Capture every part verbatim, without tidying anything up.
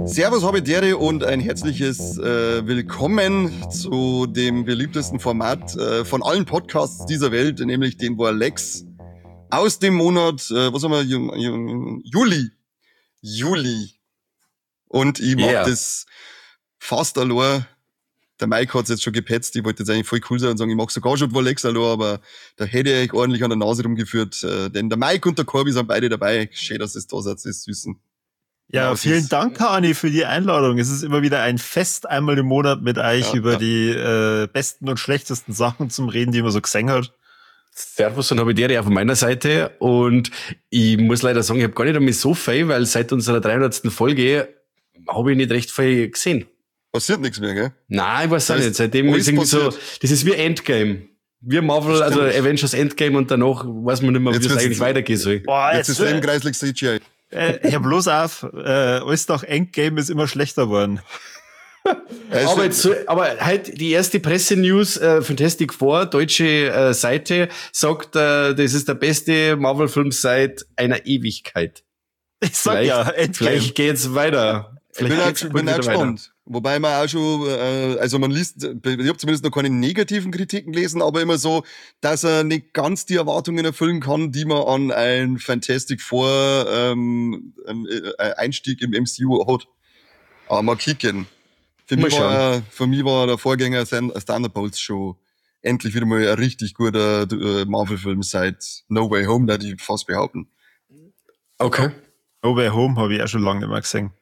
Servus Habitäre und ein herzliches äh, Willkommen zu dem beliebtesten Format äh, von allen Podcasts dieser Welt, nämlich dem wo Lex aus dem Monat, äh, was haben wir, Ju- Ju- Juli. Juli. Und ich Yeah. mach das fast allein. Der Mike hat's jetzt schon gepetzt, ich wollte jetzt eigentlich voll cool sein und sagen, ich mach sogar schon wohl Lex allein, aber da hätte ich euch ordentlich an der Nase rumgeführt, äh, denn der Mike und der Corby sind beide dabei. Schön, dass es da seid, das ist Süßen. Ja, Ja, vielen ist- Dank, Kani, für die Einladung. Es ist immer wieder ein Fest, einmal im Monat mit euch Ja, über ja. die äh, besten und schlechtesten Sachen zum Reden, die man so gesehen hat. Servus und Habitäre auch von meiner Seite. Und ich muss leider sagen, ich habe gar nicht einmal so viel, weil seit unserer dreihundertsten Folge habe ich nicht recht viel gesehen. Passiert nichts mehr, gell? Nein, ich weiß Das auch heißt, nicht. Seitdem alles ist irgendwie so, passiert. das ist wie Endgame. Wir Marvel, also Stimmt. Avengers Endgame und danach weiß man nicht mehr, wie Jetzt es wird's- eigentlich weitergehen soll. Boah, Jetzt ist Leben kreislich C G I. äh, Herr bloß auf, äh, alles nach Endgame ist immer schlechter geworden. Also, Aber jetzt, so- aber halt die erste Pressenews, äh, Fantastic Four, deutsche äh, Seite, sagt, äh, das ist der beste Marvel-Film seit einer Ewigkeit. Ich sag Vielleicht, ja, Endgame. vielleicht geht's weiter. ich bin Vielleicht auch, geht's bin bald auch wieder gespannt. Wobei man auch schon, äh, also man liest, ich habe zumindest noch keine negativen Kritiken gelesen, aber immer so, dass er nicht ganz die Erwartungen erfüllen kann, die man an einen Fantastic Four ähm, ähm, äh, Einstieg im M C U hat. Aber mal kicken. Für Mal mich, war, er- für mich war der Vorgänger Thun- Thunderbolts schon endlich wieder mal ein richtig guter äh, Marvel-Film seit No Way Home, da die fast behaupten. Okay. No Way Home habe ich auch schon lange nicht mehr gesehen.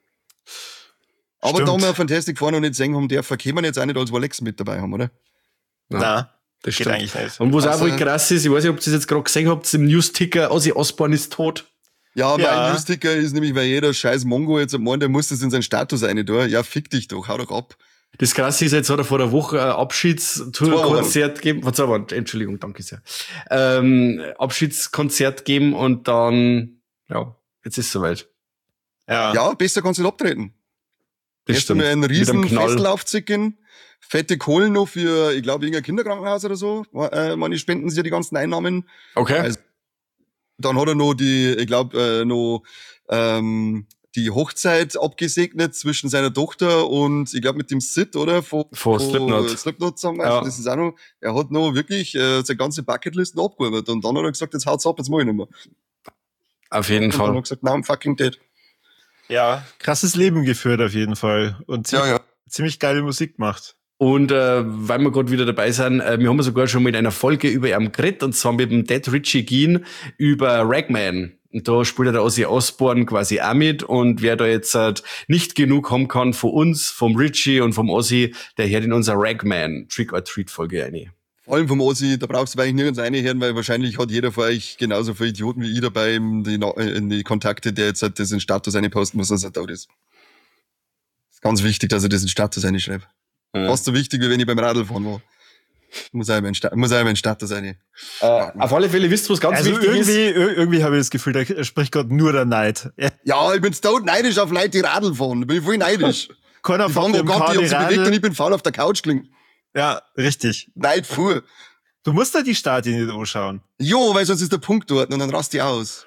Aber Stimmt. da wir Fantastic Four noch nicht sehen haben, der können wir jetzt auch nicht als Alex mit dabei haben, oder? Ja, Nein, das geht stimmt. eigentlich nicht. Und was auch Also- wohl krass ist, ich weiß nicht, ob ihr das jetzt gerade gesehen habt, im News-Ticker, Ozzy Osbourne ist tot. Ja, Ja. mein Newsticker ist nämlich, weil jeder scheiß Mongo jetzt meint, der muss das in seinen Status rein tun. Ja, fick dich doch, hau doch ab. Das Krasse ist, jetzt hat er vor der Woche ein Zwei Abschiedstour-Konzert gegeben, vor zwei Wochen, Entschuldigung, danke sehr. Ähm, Abschiedskonzert gegeben und dann, ja, jetzt ist es soweit. Ja. Ja, besser kannst du nicht abtreten. Das Erst stimmt. einmal einen Mit riesen einem Knall. Festlaufzicken, fette Kohlen noch für, ich glaube, irgendein Kinderkrankenhaus oder so. Äh, meine spenden sie ja die ganzen Einnahmen. Okay. Also, Dann hat er noch die, ich glaube, äh, noch ähm, die Hochzeit abgesegnet zwischen seiner Tochter und, ich glaube, mit dem Sid, oder? Von, Von Slipknot. Slipknot zusammen. Ja. Das ist auch noch, er hat noch wirklich äh, seine ganze Bucketlist noch abgearbeitet. Und dann hat er gesagt, jetzt haut's ab, jetzt mach ich nicht mehr. Auf jeden Und dann hat er Fall. gesagt, now I'm fucking dead. ja, krasses Leben geführt auf jeden Fall. Und ziemlich, Ja, ja. ziemlich geile Musik gemacht. Und äh, weil wir gerade wieder dabei sind, äh, wir haben sogar schon mit einer Folge über ihn geredet, und zwar mit dem Dead Richie Geen über Ragman. Und da spielt der Ozzy Osbourne quasi auch mit, und wer da jetzt halt nicht genug haben kann von uns, vom Richie und vom Ozzy, der hört in unser Ragman Trick or Treat Folge rein. Vor allem vom Ossi, da brauchst du eigentlich nirgends reinhören, weil wahrscheinlich hat jeder von euch genauso viele Idioten wie ich dabei in die, Na- in die Kontakte, der jetzt halt das in Status reinposten muss, dass er tot ist. Ist ganz wichtig, dass er das in Status reinschreibt. Ja. Fast so wichtig, wie wenn ich beim Radlfahren war. Muss auch mein Sta- muss auch mein Status rein. Äh, auf alle Fälle wisst ihr, was ganz Also wichtig irgendwie, ist. ir- irgendwie habe ich das Gefühl, da spricht gerade nur der Neid. Ja, Ja, ich bin tot neidisch auf Leute, die Radl fahren. Da bin ich voll neidisch. keiner Die von fahren dem gar nicht, die haben sich bewegt und Radl. ich bin faul auf der Couch gelegen. Ja, richtig. Neid fuhr. Du musst da die Stadien nicht anschauen. Jo, weil sonst ist der Punkt dort und dann rast ich aus.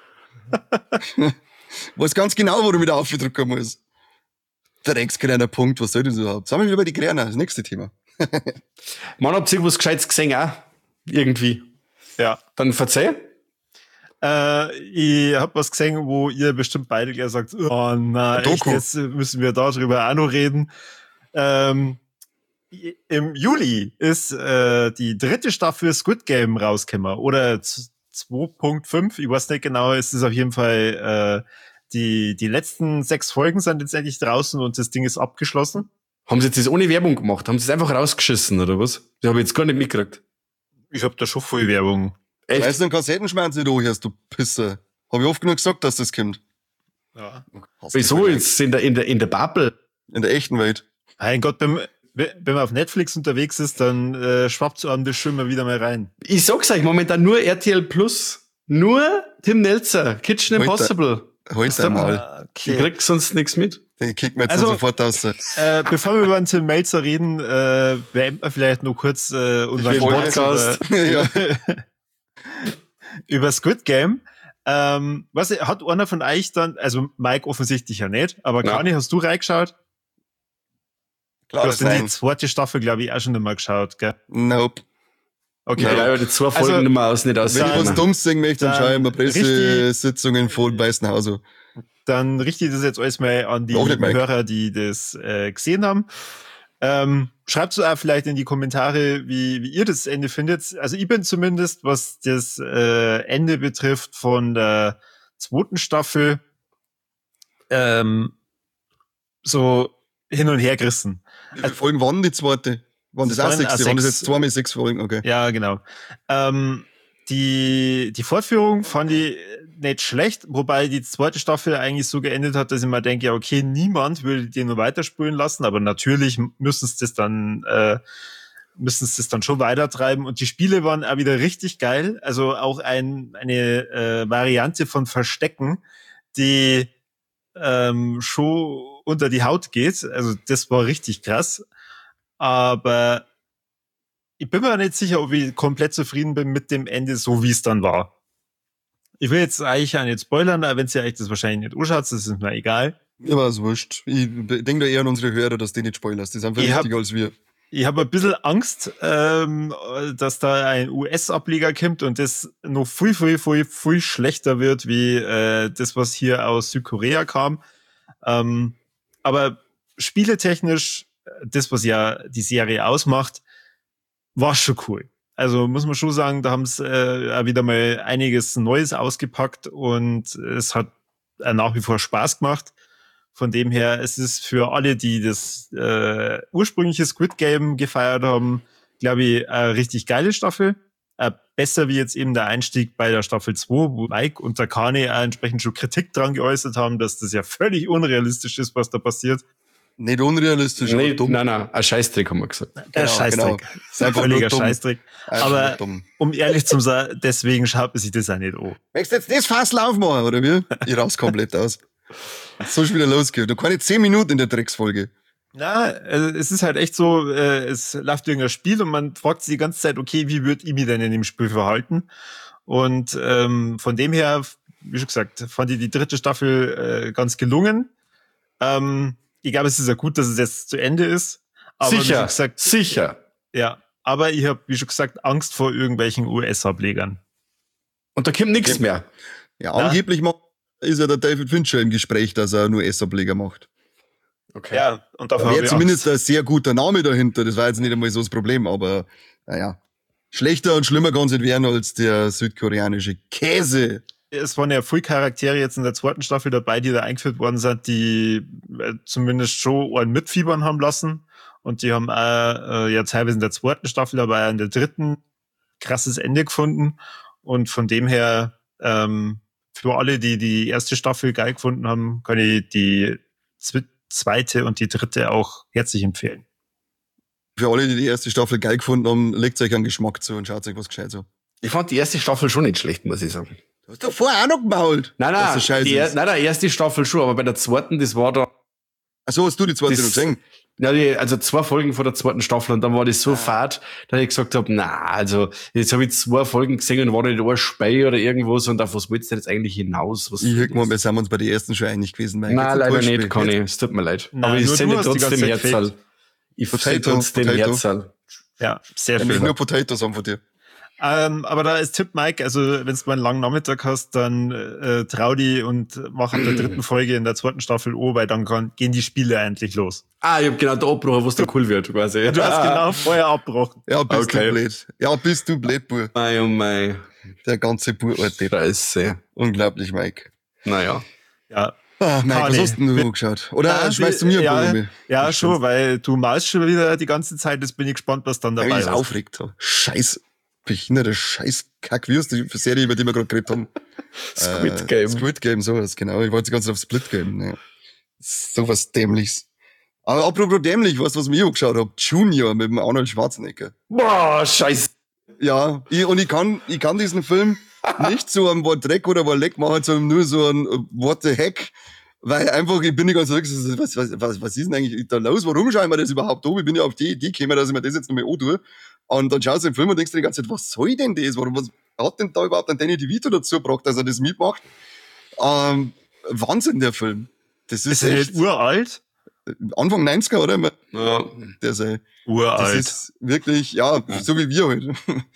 Weiß ganz genau, wo du wieder aufdrücken musst. Dreckskleiner Punkt, was soll das überhaupt? Sagen wir wieder über die Kräner, das nächste Thema. Man, habt ihr irgendwas Gescheites gesehen auch? Irgendwie. Ja. Dann verzeih. Äh, ich hab was gesehen, wo ihr bestimmt beide gleich sagt, oh nein, Ein echt, Doku. jetzt müssen wir darüber auch noch reden. Ähm, Im Juli ist äh, die dritte Staffel Squid Game rausgekommen. Oder z- zwei Punkt fünf, ich weiß nicht genau, es ist auf jeden Fall, äh, die, die letzten sechs Folgen sind jetzt endlich draußen und das Ding ist abgeschlossen. Haben sie jetzt das ohne Werbung gemacht? Haben sie es einfach rausgeschissen, oder was? Das habe ich jetzt gar nicht mitgekriegt. Ich hab da schon voll Werbung. Echt? Weißt du, einen Kassettenschmerz nicht anhörst, du Pisser. Hab ich oft genug gesagt, dass das kommt. Ja. Wieso jetzt in der, in der, in der Bubble? In der echten Welt. Mein Gott, wenn, wenn man auf Netflix unterwegs ist, dann äh, schwappt so an das schon mal wieder mal rein. Ich sag's euch, momentan nur R T L Plus. Nur Tim Melzer, Kitchen Heute. Impossible. Halt Ist der einmal. Ah, Ich krieg sonst nichts mit. Den kicken wir jetzt Also- dann sofort aus. Äh, bevor wir über den Tim Melzer reden, äh, beenden wir vielleicht noch kurz äh, unseren Den Folge. Podcast. ja. über Squid Game. Ähm, was hat einer von euch dann, also Mike offensichtlich ja nicht, aber Ja. Kani, hast du reingeschaut? Klar, Du hast in nein. die zweite Staffel, glaube ich, auch schon einmal geschaut, gell? Nope. Okay. Ja, weil die zwei Folgen Also, nicht mehr aus, nicht aus. Wenn ich was Dann- Dummes singen möchte, dann dann schaue ich mir richtig- Pressesitzungen vor Weißenhauser. Dann richte ich das jetzt alles mal an die Auch nicht, Mike. Hörer, die das äh, gesehen haben. Ähm, schreibt es auch vielleicht in die Kommentare, wie, wie ihr das Ende findet. Also ich bin zumindest, was das äh, Ende betrifft von der zweiten Staffel, ähm, so hin und her gerissen. Wie viele Folgen waren die zweite? Waren das, Das auch waren sechs? auch Waren das sechs. jetzt zweimal sechs Folgen? Okay. Ja, genau. Ähm, die, die Fortführung fand ich nicht schlecht, wobei die zweite Staffel eigentlich so geendet hat, dass ich mir denke, ja, okay, niemand würde den nur weiterspielen lassen, aber natürlich müssen es das dann, äh, müssen es das dann schon weitertreiben. Und die Spiele waren auch wieder richtig geil. Also auch ein, eine äh, Variante von Verstecken, die ähm, schon unter die Haut geht. Also das war richtig krass. Aber ich bin mir nicht sicher, ob ich komplett zufrieden bin mit dem Ende, so wie es dann war. Ich will jetzt eigentlich auch nicht spoilern, aber wenn ihr euch das wahrscheinlich nicht anschaut, das ist mir egal. Mir war es wurscht. Ich denke da eher an unsere Hörer, dass die nicht spoilerst. Die sind viel Ich hab- wichtiger als wir. Ich habe ein bisschen Angst, ähm, dass da ein U S-Ableger kommt und das noch viel, viel, viel, viel schlechter wird, wie äh, das, was hier aus Südkorea kam. Ähm, aber spieletechnisch, das, was ja die Serie ausmacht, war schon cool. Also muss man schon sagen, da haben sie äh, auch wieder mal einiges Neues ausgepackt und es hat äh, nach wie vor Spaß gemacht. Von dem her, es ist für alle, die das äh, ursprüngliche Squid Game gefeiert haben, glaube ich, eine richtig geile Staffel. Äh, besser wie jetzt eben der Einstieg bei der Staffel zwei, wo Mike und der Kane auch entsprechend schon Kritik dran geäußert haben, dass das ja völlig unrealistisch ist, was da passiert. Nicht unrealistisch, Nee, aber dumm. nein, nein, ein Scheißdreck haben wir gesagt. Der Genau, Scheißdreck. genau. Ist einfach Völliger nur dumm. Scheißdreck. Einfach Aber- nur dumm. Um ehrlich zu sein, deswegen schaut man sich das auch nicht an. Möchtest du jetzt das Fass laufen machen, oder wie? Ich raus komplett aus. So schon wieder losgehen. Du keine zehn Minuten in der Drecksfolge. Na, also es ist halt echt so, äh, es läuft irgendein Spiel und man fragt sich die ganze Zeit, okay, wie würde ich mich denn in dem Spiel verhalten? Und ähm, von dem her, wie schon gesagt, fand ich die dritte Staffel äh, ganz gelungen. Ähm, ich glaube, es ist ja gut, dass es jetzt zu Ende ist. Aber wie Sicher, schon gesagt, sicher. ja, aber ich habe, wie schon gesagt, Angst vor irgendwelchen U S-Ablegern. Und da kommt nichts mehr. Ja, Ja. angeblich macht, ist ja der David Fincher im Gespräch, dass er nur S-Ableger macht. Okay. Ja, und dafür Da habe wäre ich zumindest Angst. ein sehr guter Name dahinter. Das war jetzt nicht einmal so das Problem, aber naja. Schlechter und schlimmer kann es nicht werden als der südkoreanische Käse. Es waren ja viele Charaktere jetzt in der zweiten Staffel dabei, die da eingeführt worden sind, die äh, zumindest schon einen mitfiebern haben lassen. Und die haben auch, äh, ja teilweise in der zweiten Staffel, aber auch in der dritten krasses Ende gefunden. Und von dem her, ähm, für alle, die die erste Staffel geil gefunden haben, kann ich die zwe- zweite und die dritte auch herzlich empfehlen. Für alle, die die erste Staffel geil gefunden haben, legt euch einen Geschmack zu und schaut euch was gescheit so. Ich fand die erste Staffel schon nicht schlecht, muss ich sagen. Du hast doch vorher auch noch gemault. Nein, dass nein, das scheiße die, ist. nein, nein, erste Staffel schon, aber bei der zweiten, das war da, Achso, hast du die zweite Das- noch gesehen? ja, die, also zwei Folgen von der zweiten Staffel und dann war das so Ah. fad, dass ich gesagt habe, na, also jetzt habe ich zwei Folgen gesehen und war nicht ein Spei oder irgendwas und auf was willst du denn jetzt eigentlich hinaus? Was Ich hätte mal, wir sind uns bei den ersten schon einig gewesen. Mike. Nein, Jetzt leider enttäuscht nicht, mich. Conny. Es tut mir leid. Nein, aber ich nur sende du hast die trotzdem ganze Zeit Herzal. Ich sende Potato, trotzdem Potato. Herzal. Ja, sehr Wenn ich schön. nur Potatoes haben von dir. Ähm, aber da ist Tipp, Mike, also wenn du mal einen langen Nachmittag hast, dann äh, trau die und mach in der dritten Folge in der zweiten Staffel an, weil dann kann, gehen die Spiele endlich los. Ah, ich hab genau da abgebrochen, wo es da cool wird, quasi. Du hast genau vorher abgebrochen. Ja, bist Okay. du blöd. Ja, bist du blöd, Bur. Mei, oh mei. Der ganze Burort. Scheiße. Unglaublich, Mike. Naja. Ja, Ah, Mike, was Conny, hast denn du wir- geschaut? Oder Ja, schmeißt du mir ja, ein Buch ja Das schon, stimmt. weil du malst schon wieder die ganze Zeit, jetzt bin ich gespannt, was dann Weil dabei ich es ist. aufregt habe. Scheiß behinderte Scheiß-Kack. Wie heißt die Serie, über die wir gerade geredet haben? Squid Äh, Game. Squid Game, sowas, genau. Ich wollte die ganze Zeit auf Split Game. Ja. Sowas Dämliches. Aber apropos dämlich, weißt du, was mir angeschaut habe? Junior mit dem Arnold Schwarzenegger. Boah, scheiße. Ja, ich, und ich kann, ich kann diesen Film nicht so ein Wort Dreck oder Wort Leck machen, sondern nur so ein äh, What the heck. Weil einfach, ich bin nicht ganz ruhig, was, was, was, was ist denn eigentlich da los? Warum schauen wir das überhaupt an? Ich bin ja auf die Idee gekommen, dass ich mir das jetzt nochmal antue. Und dann schaust du den Film und denkst dir die ganze Zeit, was soll denn das? Warum, was, hat denn da überhaupt einen Danny DeVito dazu gebracht, dass er das mitmacht? Ähm, Wahnsinn, der Film. Das ist, Ist er echt nicht uralt? Anfang neunziger, oder? Ja. Der sei, Uralt. das ist wirklich, ja, so wie wir halt.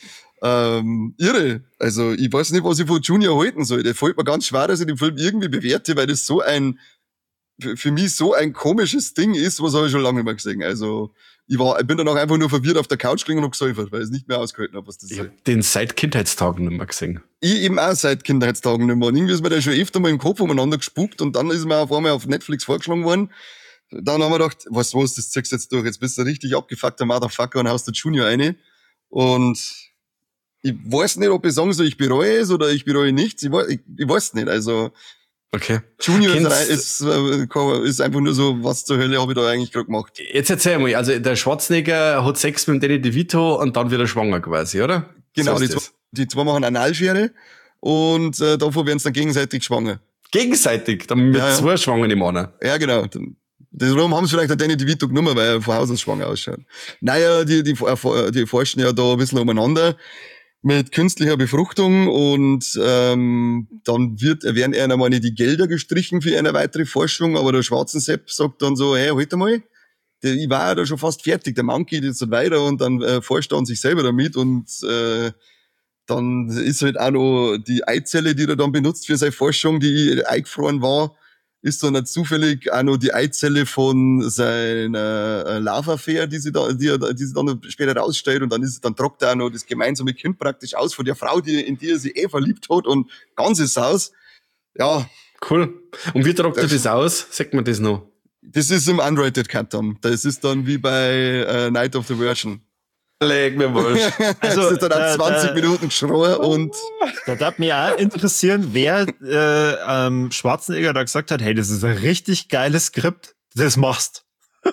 ähm, irre. Also, ich weiß nicht, was ich von Junior halten soll. Der fällt mir ganz schwer, dass ich den Film irgendwie bewerte, weil das so ein, für, für mich so ein komisches Ding ist, was habe ich schon lange nicht mehr gesehen. Also, ich war, ich bin danach einfach nur verwirrt auf der Couch gelegen und hab gesäufert, weil ich es nicht mehr ausgehalten habe, was das Ich ist. hab den seit Kindheitstagen nicht mehr gesehen. Ich eben auch seit Kindheitstagen nicht mehr. Und irgendwie ist mir der schon öfter mal im Kopf umeinander gespuckt und dann ist mir auf einmal auf Netflix vorgeschlagen worden. Dann haben wir gedacht, was, was, das ziehst du jetzt durch. Jetzt bist du ein richtig abgefuckter Motherfucker und haust den Junior rein. Und ich weiß nicht, ob ich sagen soll, ich bereue es oder ich bereue nichts. Ich weiß, ich, ich weiß nicht. Also, Okay. Junior Kennst- ist, ist, äh, ist einfach nur so, was zur Hölle habe ich da eigentlich gerade gemacht. Jetzt erzähl mal, also der Schwarzenegger hat Sex mit dem Danny DeVito und dann wird er schwanger quasi, oder? Genau, So die, ist zwei, das. die zwei machen Analschere und äh, davor werden sie dann gegenseitig schwanger. Gegenseitig, dann mit Ja, ja. zwei Schwangen im einen. Ja, genau. Darum haben sie vielleicht auch Danny DeVito genommen, weil er von Haus aus schwanger ausschaut. Naja, die, die, die forschen ja da ein bisschen umeinander mit künstlicher Befruchtung und ähm, dann wird, werden eher einmal die Gelder gestrichen für eine weitere Forschung, aber der Schwarzensepp sagt dann so, hey, halt mal, der, ich war ja da schon fast fertig, der Mann geht jetzt weiter und dann äh, forscht er an sich selber damit und äh, dann ist halt auch noch die Eizelle, die er dann benutzt für seine Forschung, die eingefroren war, ist dann nicht zufällig auch noch die Eizelle von seiner äh, Love-Affair, die sie da, die er, die sie dann später rausstellt und dann ist, dann trockt er auch noch das gemeinsame Kind praktisch aus von der Frau, die, in die er sich eh verliebt hat und ganzes Haus. Ja, Cool. Und wie tragt er Das- das aus? Sagt man das noch? das ist im Unrated Cut dann. Das ist dann wie bei äh, Night of the Virgin. Leg mir wurscht. Also, das ist dann da- auch zwanzig da- Minuten geschrien und Da darf mich auch interessieren, wer äh, ähm, Schwarzenegger da gesagt hat, hey, das ist ein richtig geiles Skript, das machst.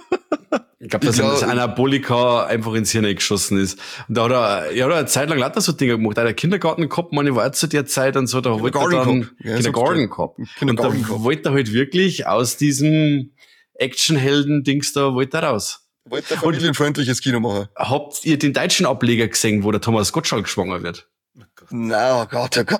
Ich glaube, dass Ich ihm glaub- das Anabolika einfach ins Hirn geschossen ist. Und da hat er, ja, hat er eine Zeit lang lauter so Dinge gemacht. Er hat einen Kindergarten gehabt, man, ich war auch zu der Zeit und so, da wollte er Kindergarten dann gehabt. Ja, Kindergarten sagst gehabt. Und Kindergarten da gehabt. wollte er halt wirklich aus diesem Actionhelden-Dings da, wollte er raus. wollte ein familienfreundliches Kino machen. Habt ihr den deutschen Ableger gesehen, wo der Thomas Gottschalk schwanger wird? Na, oh Gott, oh Gott.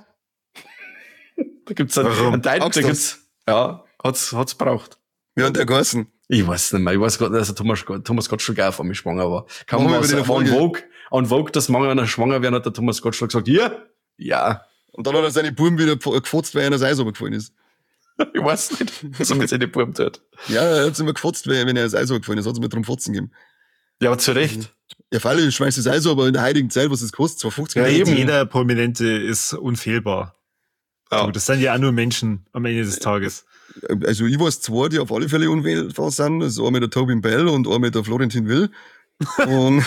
Da gibt's einen, Warum? einen Deut- da Magst du's? gibt's, ja, hat's, hat's braucht. Wie hat der geheißen? Ich weiß nicht mehr. Ich weiß gar nicht, dass der Thomas, Thomas Gottschalk auch von mir schwanger war. Kann Machen man wir was wieder an eine Folge. Vogue, an Vogue, dass manche einer schwanger werden, hat der Thomas Gottschalk gesagt, ja, ja. Und dann hat er seine Buben wieder gef- gefotzt, weil er in das Eis runtergefallen ist. Ich weiß nicht, was er mit seinen Buben tut. Ja, er hat immer gefotzt, weil- wenn er ins Eis runtergefallen ist, hat es mir drum Fotzen gegeben. Ja, aber zu Recht. Ja, Falle, ich schmeiß das Eis, aber in der heutigen Zeit, was es kostet, zwei fünfzig Ja, Euro. eben. Jeder Prominente ist unfehlbar. Ja. Du, das sind ja auch nur Menschen am Ende des Tages. Also ich weiß zwei, die auf alle Fälle unwählbar sind. Das ist einer mit der Tobin Bell und einer mit der Florentin Will. Und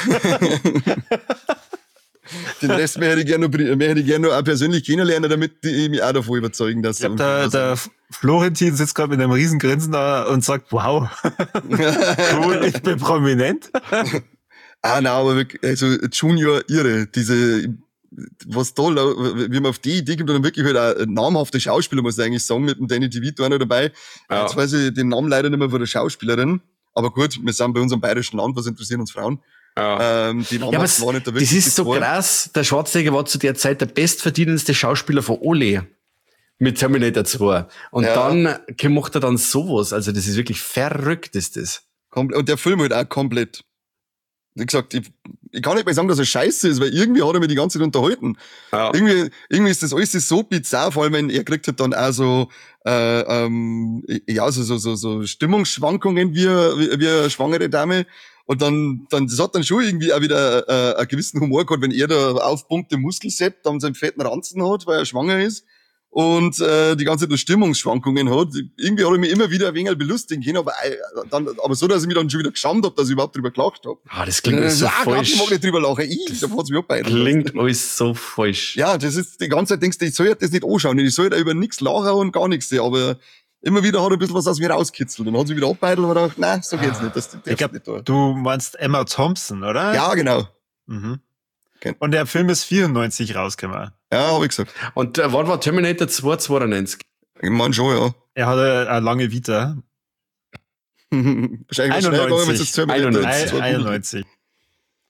den Rest mehr hätte ich gerne noch, mehr hätte ich gerne noch auch persönlich kennenlernen, damit die mich auch davon überzeugen, dass Ich glaube, der, der Florentin sitzt gerade mit einem riesen Grinsen da und sagt, wow, cool, ich bin prominent. Ah, nein, aber wirklich, also Junior irre, diese, was da, lau- wie man auf die Idee gibt, und dann wirklich halt auch ein namhafter Schauspieler, muss ich eigentlich sagen, mit dem Danny DeVito auch noch dabei. Ja. Jetzt weiß ich den Namen leider nicht mehr von der Schauspielerin, aber gut, wir sind bei unserem bayerischen Land, was interessieren uns Frauen? Ja. Ähm, die Namen Ja, aber waren nicht da das wirklich ist so die zwei. krass. Der Schwarzenegger war zu der Zeit der bestverdienendste Schauspieler von Ole. Mit Terminator zwei. Und Ja. dann macht er dann sowas. Also das ist wirklich verrückt, ist das. Kom- Und der Film halt auch komplett. Wie gesagt, ich, ich kann nicht mal sagen, dass er scheiße ist, weil irgendwie hat er mich die ganze Zeit unterhalten. Ja. Irgendwie, irgendwie ist das alles so bizarr, vor allem wenn er kriegt halt dann auch so, äh, ähm, ja, so, so, so, so Stimmungsschwankungen wie, wie, wie eine schwangere Dame. Und dann, dann, das hat dann schon irgendwie auch wieder äh, einen gewissen Humor gehabt, wenn er da aufpumpte Muskelsepp dann seinen fetten Ranzen hat, weil er schwanger ist. Und äh, die ganze Zeit nur Stimmungsschwankungen hat. Irgendwie hat er mich immer wieder ein wenig belustigen können, aber, äh, dann, aber so, dass ich mich dann schon wieder geschämt habe, dass ich überhaupt drüber gelacht habe. Ah, das klingt alles so ah, Gott, ich mag falsch. nicht drüber lachen. Ich, da hat's mich abbeiden. Klingt alles so falsch. Ja, das ist, die ganze Zeit denkst du, ich soll das nicht anschauen, ich soll da über nichts lachen und gar nichts sehen, aber immer wieder hat er ein bisschen was aus mir rauskitzelt und hat sich wieder abbeidelt und hat gedacht, nein, so geht's nicht, das darfst Ich du nicht glaube, tun. du meinst Emma Thompson, oder? Ja, genau. Mhm. Okay. Und der Film ist vierundneunzig rausgekommen. Ja, hab ich gesagt. Und äh, wann war Terminator zwei zweiundneunzig? Ich mein schon, ja. Er hatte eine lange Vita. Wahrscheinlich was schnell gegangen, wenn es jetzt Terminator einundneunzig. zwei einundneunzig.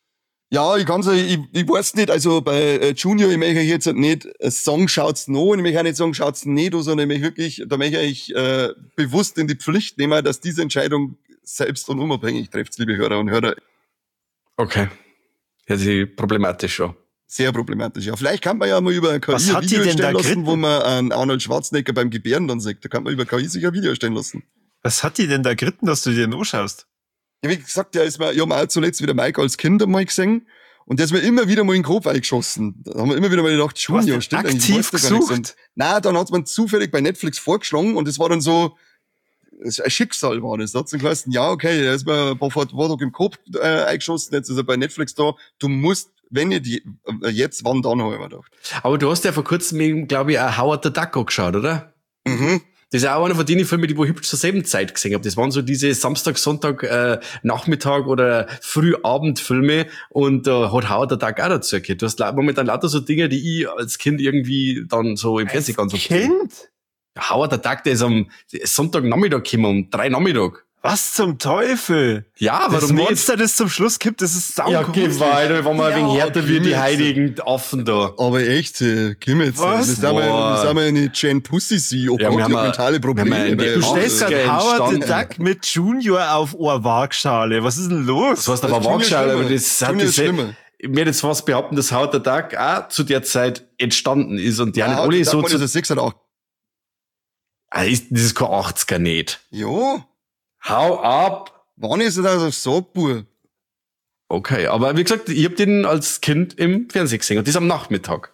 Ja, ich kann's, ich, ich weiß nicht, also bei äh, Junior, ich möchte jetzt nicht äh, sagen, schaut's noch, und ich möchte auch nicht sagen, schaut's nicht, sondern ich möchte wirklich, da möchte ich äh, bewusst in die Pflicht nehmen, dass diese Entscheidung selbst und unabhängig trifft, liebe Hörer und Hörer. Okay. Ja, sie problematisch schon. Sehr problematisch. Ja, vielleicht kann man ja mal über K I Was ein hat die Video denn da erstellen lassen, geritten? wo man einen Arnold Schwarzenegger beim Gebären dann sieht. Da kann man über K I sich ein Video erstellen lassen. Was hat die denn da geritten, dass du dir den anschaust? Ja, wie gesagt, der ist mir, ich hab mir auch zuletzt wieder Mike als Kind einmal gesehen. Und der ist mir immer wieder mal in den Kopf eingeschossen. Da haben wir immer wieder mal gedacht, Du hast Junior, den stimmt eigentlich, aktiv ich weiß doch gar nichts. gesucht? Und, nein, dann hat's man zufällig bei Netflix vorgeschlagen und es war dann so, ein Schicksal war das. Da hat's dann geheißen, ja, okay, der ist mir ein paar Tage im Kopf äh, eingeschossen, jetzt ist er bei Netflix da. Du musst, wenn nicht je- äh, jetzt, wann dann, habe ich mir gedacht. Aber du hast ja vor kurzem eben, glaube ich, auch Howard the Duck angeschaut, oder? Mhm. Das ist auch einer von den Filmen, die ich hübsch zur selben Zeit gesehen habe. Das waren so diese Samstag, Sonntag, äh, Nachmittag oder Frühabendfilme und da äh, hat Howard the Duck auch dazu gehört. Du hast la- momentan lauter so Dinge, die ich als Kind irgendwie dann so im Fernsehen ganz oft gesehen habe. Kind? Ja, Howard the Duck, der ist am Sonntagnachmittag gekommen, um drei Nachmittag. Was zum Teufel? Ja, Das warum nicht? Monster, das zum Schluss gibt, das ist sau Ja, geh weiter, wenn wir Ja, wegen härter wie die Kimmel. heiligen Affen da. Aber echt, äh, Kim jetzt, Was? wir sind mal, Boah. wir sind mal eine Jane Pussy sie, oh Ja, Gott, wir die haben hat mentale Probleme. wir haben eine- weil- Du Ja, stellst das ist gerade Howard the entstanden. Duck mit Junior auf eine Waagschale. Was ist denn los? Das heißt aber Das Junior ist Waagschale, aber schlimmer. das hat Junior ist diese, schlimmer. ich werde jetzt fast behaupten, dass Howard the Duck auch zu der Zeit entstanden ist und die Ja, ja, nicht alle so ist zu, das sechs oder acht. ah, ist, das ist kein achtziger nicht. Ja, Hau ab! wann ist er da so Bub? Okay, aber wie gesagt, ich hab den als Kind im Fernsehen gesehen und das am Nachmittag.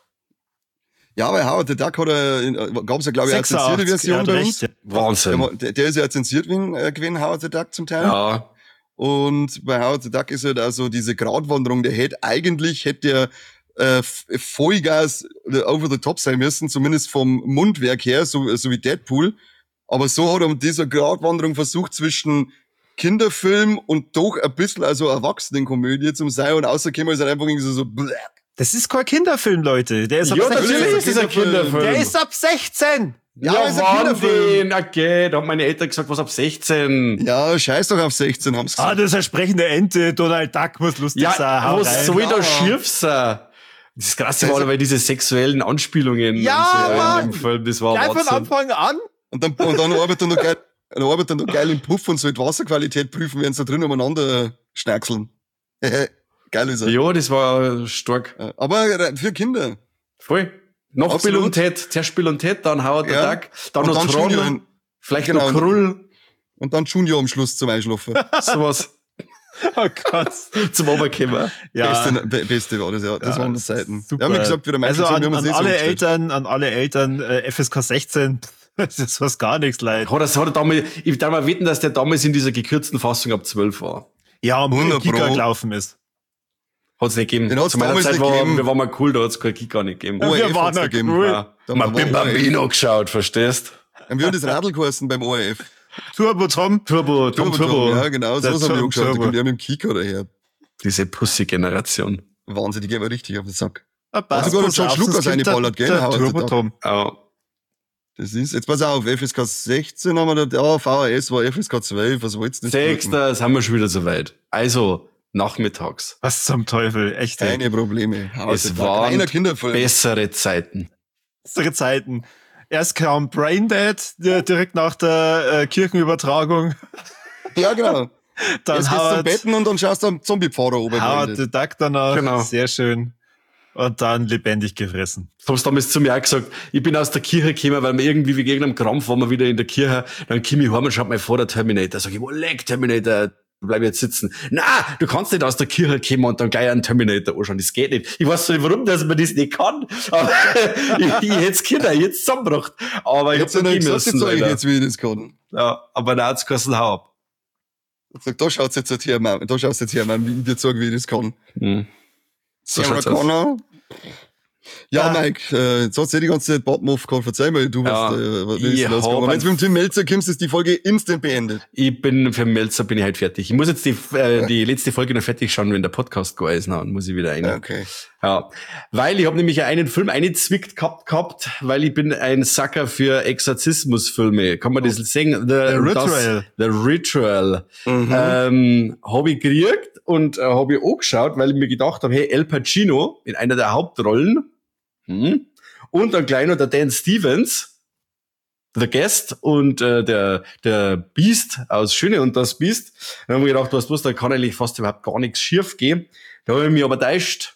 Ja, weil Howard the Duck hat er, gab's ja, glaube ich, eine zensierte sechsundachtzig, er Version hat bei recht, uns. ja. Der, Wahnsinn. war- der, der ist ja zensiert gewesen, äh, gewesen, Howard the Duck zum Teil. Ja, Und bei Howard the Duck ist halt also diese Gratwanderung, der hätte eigentlich, hätte der äh, Vollgas äh, over the top sein müssen, zumindest vom Mundwerk her, so, so wie Deadpool. Aber so hat er mit dieser Gratwanderung versucht zwischen Kinderfilm und doch ein bisschen also Erwachsenenkomödie zum sein und außergekommen ist er einfach irgendwie so, so bleh. Das ist kein Kinderfilm, Leute. Der ist ab ja sechzehn. natürlich ist das ein Kinderfilm. Der ist ab sechzehn. Ja, ja, ist ein Wahnsinn, Kinderfilm. okay, da haben meine Eltern gesagt, was ab sechzehn. Ja, scheiß doch auf sechzehn, haben's Ah, gesagt. das ist eine sprechende Ente. Donald Duck muss lustig sein. Ja, Hau was rein. soll da Ja. schief sein? Das Krasse war aber diese sexuellen Anspielungen Ja, und so Mann. in dem Film, das war Gleich von Wahnsinn. Anfang an. Und dann, und dann arbeitet er noch geil, dann arbeitet er noch geil im Puff und soll die Wasserqualität prüfen, während sie da drin umeinander schnackseln. Geil ist er. Ja, das war stark. Ja, aber für Kinder. Voll. Noch Bill Absolut. und Ted, zuerst Bill und Ted, dann Howard the Ja. Duck, dann Und noch dann Tron, Junior. vielleicht Genau. noch Krull, Und dann Junior am Schluss zum Einschlafen. sowas Oh Gott. zum Oberkämmer. Ja. Beste, be- Beste war das, ja. Das Ja, waren die Zeiten. super. Ja, wie gesagt, wie der Michael Also sagt, an, wir haben an uns eh so alle umgestellt. Eltern, an alle Eltern, äh, F S K sechzehn, das ist was gar nichts leid. Hat er, hat er damals, ich darf mal wetten, dass der damals in dieser gekürzten Fassung ab zwölf war. Ja, und hundert Giga Pro. gelaufen ist. Hat's nicht gegeben. Den hat's Zu meiner damals Zeit nicht war, gegeben. wir waren mal cool, da hat's kein Kick gar nicht gegeben. Ja, wir O R F waren hat's ja gegeben. cool. Ja. Da Man war bin O R F. Bambino geschaut, verstehst? Und wir haben das Radl geheißen beim O R F. Turbo Tom. Turbo, Tom Turbo. Ja, genau, Der so haben wir Tom angeschaut. Da Turbo. kommt ja mit dem Kicker daher. Diese Pussy-Generation. Wahnsinn, die gehen wir richtig auf den Sack. Ah, Hat sogar noch George Lucas eingeballert, gell? Der Howard the Turbo Duck. Tom. Ja. Das ist, jetzt pass auf, F S K sechzehn haben wir da, ja, V H S war F S K zwölf, was wollt's nicht? Sechster, sind wir schon wieder soweit. Also, nachmittags. Was zum Teufel, echt. ey. Keine Probleme. Howard Es the Duck. waren Reiner Kinderfilm. bessere Zeiten. Bessere Zeiten. Erst kam Braindead, äh, direkt nach der äh, Kirchenübertragung. Ja, genau. Dann Jetzt gehst du zum Howard, Betten und dann schaust du am Zombie-Pfarrer oben. Howard the Duck danach. Genau. Sehr schön. Und dann lebendig gefressen. Du hast damals zu mir auch gesagt, ich bin aus der Kirche gekommen, weil wir irgendwie wegen irgendeinem Krampf waren wir wieder in der Kirche. Dann komm ich heim und schaut mein Vater Terminator. Sag ich, wo leck Terminator? Bleib jetzt sitzen. Na, du kannst nicht aus der Kirche kommen und dann gleich einen Terminator anschauen. Das geht nicht. Ich weiß nicht, warum, dass man das nicht kann. Aber ich, ich hätte es können, ich hätte es zusammengebracht. Aber ich Jetzt hab's hat er nicht gesagt, müssen, jetzt sag ich Alter. jetzt, wie ich das kann. Ja, aber dann hat's geheißen, hau ab. Ich sag, da schaut's jetzt halt her, Mann. Da schaut's jetzt her, Mann, wie ich dir sage, wie ich das kann. Hm. So Sarah schaut's aus. Connor. Ja, Ja. Mike, äh, jetzt hast du ja die ganze Zeit Botmoff gehabt. Verzeih mal, du Ja, hast, äh, was ich ist hab losgegangen. Wenn ein- du mit dem Tim Melzer kommst, ist die Folge instant beendet. Ich bin für Melzer bin ich halt fertig. Ich muss jetzt die, äh, die letzte Folge noch fertig schauen, wenn der Podcast geil ist, dann muss ich wieder rein. Ja, okay. Ja, weil ich habe nämlich einen Film eingezwickt gehabt, gehabt, weil ich bin ein Sucker für Exorzismusfilme. Kann man das sehen? The, The Ritual. Das, The Ritual. Mhm. Ähm, habe ich gekriegt und äh, habe ich angeschaut, weil ich mir gedacht habe, hey, Al Pacino in einer der Hauptrollen hm, und ein kleiner der Dan Stevens, The Guest und äh, der der Beast aus Schöne und das Beast. Dann habe ich gedacht, was was, da kann eigentlich fast überhaupt gar nichts schief gehen. Da habe ich mich aber täuscht.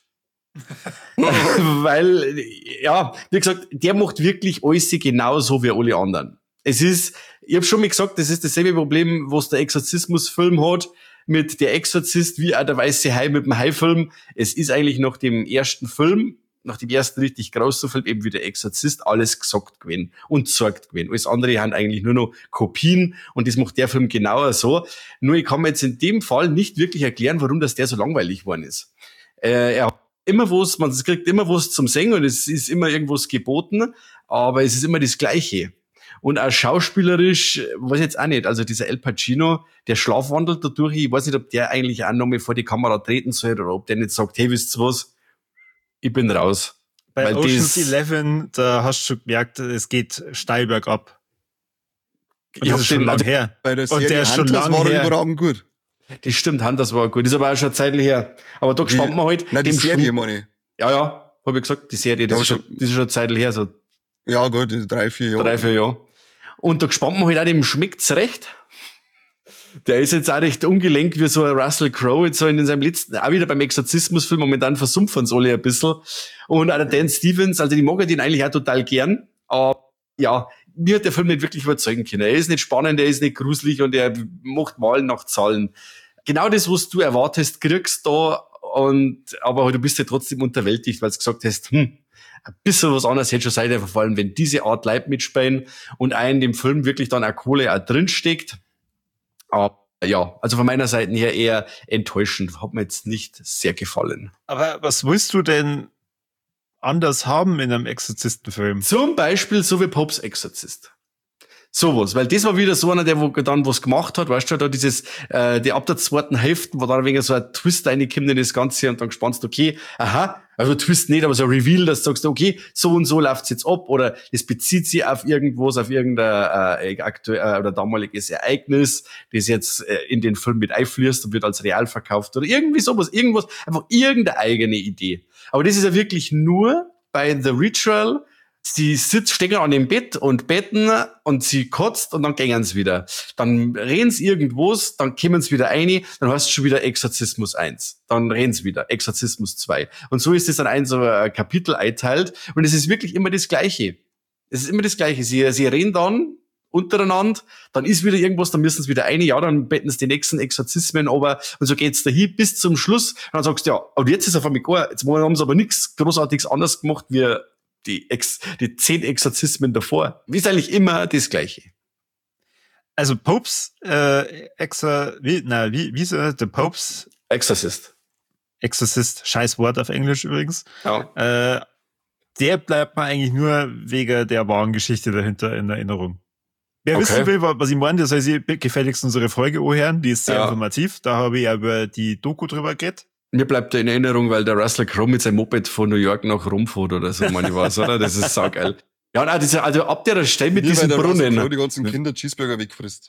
Weil, ja, wie gesagt, der macht wirklich alles genauso wie alle anderen. Es ist, ich habe schon mal gesagt, das ist dasselbe Problem, was der Exorzismusfilm hat, mit der Exorzist wie auch der Weiße Hai mit dem Hai-Film. Es ist eigentlich nach dem ersten Film, nach dem ersten richtig großen Film, eben wie der Exorzist, alles gesagt gewesen und gesagt gewesen. Alles andere haben eigentlich nur noch Kopien und das macht der Film genauer so. Nur ich kann mir jetzt in dem Fall nicht wirklich erklären, warum das der so langweilig geworden ist. Äh, er hat immer was, man kriegt immer was zum Singen und es ist immer irgendwas geboten, aber es ist immer das Gleiche. Und auch schauspielerisch, weiß ich jetzt auch nicht, also dieser Al Pacino, der schlafwandelt dadurch, ich weiß nicht, ob der eigentlich auch noch mal vor die Kamera treten soll oder ob der nicht sagt, hey, wisst ihr was, ich bin raus. Bei Weil Ocean's das, Eleven, da hast du schon gemerkt, es geht steil bergab. Und ich das hab ist schon den, lang also, her. Bei der Und Serie der ist schon Hunters lang war er her. überragend gut. das stimmt, Han, das war gut. Das ist aber auch schon eine Zeit her. Aber da gespannt man halt. Nein, die dem Serie, Schw- meine ich. Ja, ja, habe ich gesagt, die Serie, das, Ja, ist schon, das ist schon eine Zeit her, so Ja, gut, die drei, vier Jahre. drei, vier Jahre. Und da gespannt man halt auch, dem schmeckt's recht. Der ist jetzt auch recht ungelenkt wie so ein Russell Crowe, jetzt so in seinem letzten, auch wieder beim Exorzismusfilm, momentan versumpfen alle ein bisschen. Und auch der Dan Stevens, also die mag ich den eigentlich auch total gern. Aber ja, mir hat der Film nicht wirklich überzeugen können. Er ist nicht spannend, er ist nicht gruselig und er macht Wahlen nach Zahlen. Genau das, was du erwartest, kriegst da und, aber du bist ja trotzdem unterwältigt, weil du gesagt hast, hm, ein bisschen was anderes hätte schon sein, vor allem wenn diese Art Leib mitspielen und auch in dem Film wirklich dann auch Kohle auch drinsteckt. Aber ja, also von meiner Seite her eher enttäuschend. Hat mir jetzt nicht sehr gefallen. Aber was willst du denn anders haben in einem Exorzistenfilm? Zum Beispiel so wie Popes Exorzist. Sowas, weil das war wieder so einer, der wo dann was gemacht hat, weißt du, da dieses, äh, die ab der zweiten Hälfte, wo dann wegen so ein Twist reinkommt in das Ganze und dann gespannst, okay, aha, also Twist nicht, aber so ein Reveal, dass du sagst, okay, so und so läuft's jetzt ab oder es bezieht sich auf irgendwas, auf irgendein äh, aktuell oder damaliges Ereignis, das jetzt äh, in den Film mit einfließt und wird als real verkauft oder irgendwie sowas, irgendwas, einfach irgendeine eigene Idee. Aber das ist ja wirklich nur bei The Ritual. Sie sitzt, stecken an dem Bett und betten und sie kotzt und dann gehen sie wieder. Dann reden sie irgendwas, dann kommen sie wieder rein, dann heißt es schon wieder Exorzismus eins. Dann reden sie wieder, Exorzismus zwei. Und so ist es dann ein so ein Kapitel einteilt und es ist wirklich immer das Gleiche. Es ist immer das Gleiche. Sie, sie reden dann untereinander, dann ist wieder irgendwas, dann müssen sie wieder rein, ja, dann betten sie die nächsten Exorzismen aber und so geht's dahin bis zum Schluss. Und dann sagst du, ja, und jetzt ist auf einmal gar, jetzt haben sie aber nichts Großartiges anders gemacht wie die, Ex, die zehn Exorzismen davor. Wie ist eigentlich immer das Gleiche. Also Popes äh, Exor, wie, na, wie, wie ist er? The Popes Exorcist. Exorcist, scheiß Wort auf Englisch übrigens. Ja. Äh, der bleibt mir eigentlich nur wegen der wahren Geschichte dahinter in Erinnerung. Wer Okay. wissen will, was ich meine, der soll sich gefälligst unsere Folge anhören, die ist sehr Ja. informativ. Da habe ich ja über die Doku drüber geredet. Mir bleibt da in Erinnerung, weil der Russell Crowe mit seinem Moped von New York nach Rom fährt oder so, meine ich was, oder? Das ist saugeil. Ja, und auch diese, also ab der Stelle mit Wie diesem weil der Russell Crowe Brunnen. die ganzen Kinder Cheeseburger wegfrisst.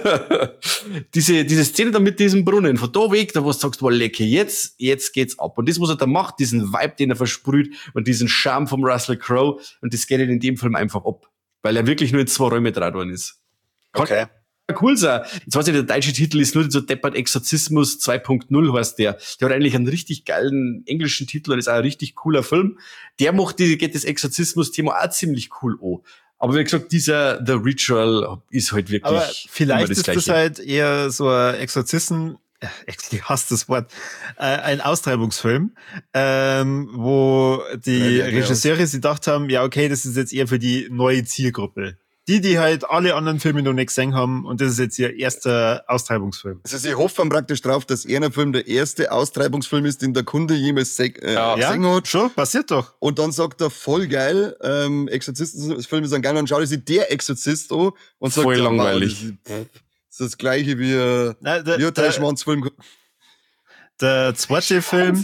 diese, diese Szene da mit diesem Brunnen, von da weg, da wo du sagst, boah, lecker, jetzt, jetzt geht's ab. Und das, was er da macht, diesen Vibe, den er versprüht und diesen Charme vom Russell Crowe, und das geht in dem Film einfach ab. Weil er wirklich nur in zwei Räume dran worden ist. Kann cool sein. Jetzt weiß ich, der deutsche Titel ist nur so deppert Exorzismus zwei Punkt null heißt der. Der hat eigentlich einen richtig geilen englischen Titel und ist auch ein richtig cooler Film. Der macht die, geht das Exorzismus-Thema auch ziemlich cool an. Aber wie gesagt, dieser The Ritual ist halt wirklich Aber vielleicht immer das ist Gleiche. das halt eher so ein Exorzisten, äh, ich hasse das Wort, äh, ein Austreibungsfilm, ähm, wo die Ja, ja, ja. Regisseure sich gedacht haben, ja okay, das ist jetzt eher für die neue Zielgruppe. Die, die halt alle anderen Filme noch nicht gesehen haben und das ist jetzt ihr erster Austreibungsfilm. Also sie hoffen praktisch drauf, dass einer Film der erste Austreibungsfilm ist, den der Kunde jemals se äh, Ja. gesehen Ja, hat. schon, passiert doch. Und dann sagt er, voll geil, ähm, Exorzistenfilme sind geil, dann schaut er sich der Exorzist an und sagt, Voll ja, wow, langweilig. das, ist, das ist das gleiche wie, äh, Na, der, wie ein der, Dreischwanzfilm. der zweite Film,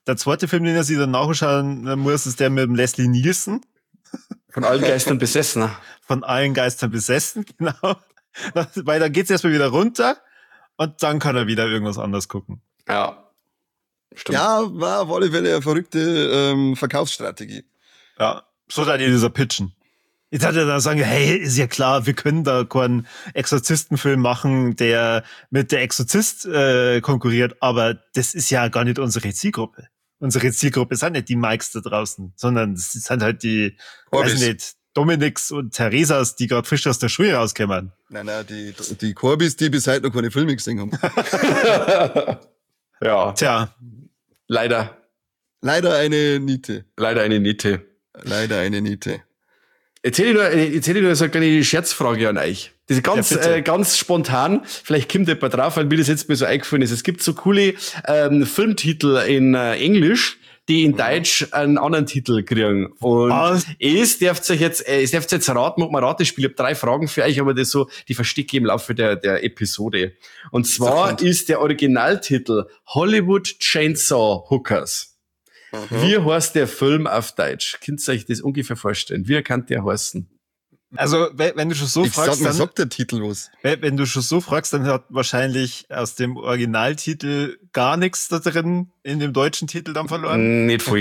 der zweite Film, den er sich dann nachschauen muss, ist der mit dem Leslie Nielsen. Von allen Geistern besessen. Von allen Geistern besessen, genau. Weil dann geht's erstmal wieder runter und dann kann er wieder irgendwas anderes gucken. Ja. Stimmt. Ja, war auf alle Fälle eine verrückte ähm, Verkaufsstrategie. Ja, so da die dieser Pitchen. Jetzt hat er dann sagen, hey, ist ja klar, wir können da keinen Exorzistenfilm machen, der mit der Exorzist äh, konkurriert, aber das ist ja gar nicht unsere Zielgruppe. Unsere Zielgruppe sind nicht die Mikes da draußen, sondern das sind halt die, Hobbys. weiß nicht, Dominiks und Theresas, die gerade frisch aus der Schule rauskommen. Nein, nein, die, die Corbys, die bis heute noch keine Filme gesehen haben. Ja. Tja, Leider. Leider eine Niete. Leider eine Niete. Leider eine Niete. Erzähl ich nur, erzähl ich nur so eine kleine Scherzfrage an euch. Das ist ganz, Ja, bitte. äh, ganz spontan. Vielleicht kommt jemand drauf, weil mir das jetzt mir so eingefallen ist. Es gibt so coole ähm, Filmtitel in äh, Englisch, die in Deutsch einen anderen Titel kriegen. Und Was? es dürft euch jetzt, äh, es dürft jetzt raten, ob man Ratespiel. Ich habe drei Fragen für euch, aber das so, die verstecke ich im Laufe der, der Episode. Und zwar Sofort. ist der Originaltitel Hollywood Chainsaw Hookers. Wie heißt der Film auf Deutsch? Könnt ihr euch das ungefähr vorstellen? Wie kann der heißen? also wenn wenn du schon so Ich sag fragst, mir, dann, sagt der Titel was. wenn wenn du schon so fragst, dann hat wahrscheinlich aus dem Originaltitel gar nichts da drin in dem deutschen Titel dann verloren. Mm, Nicht viel.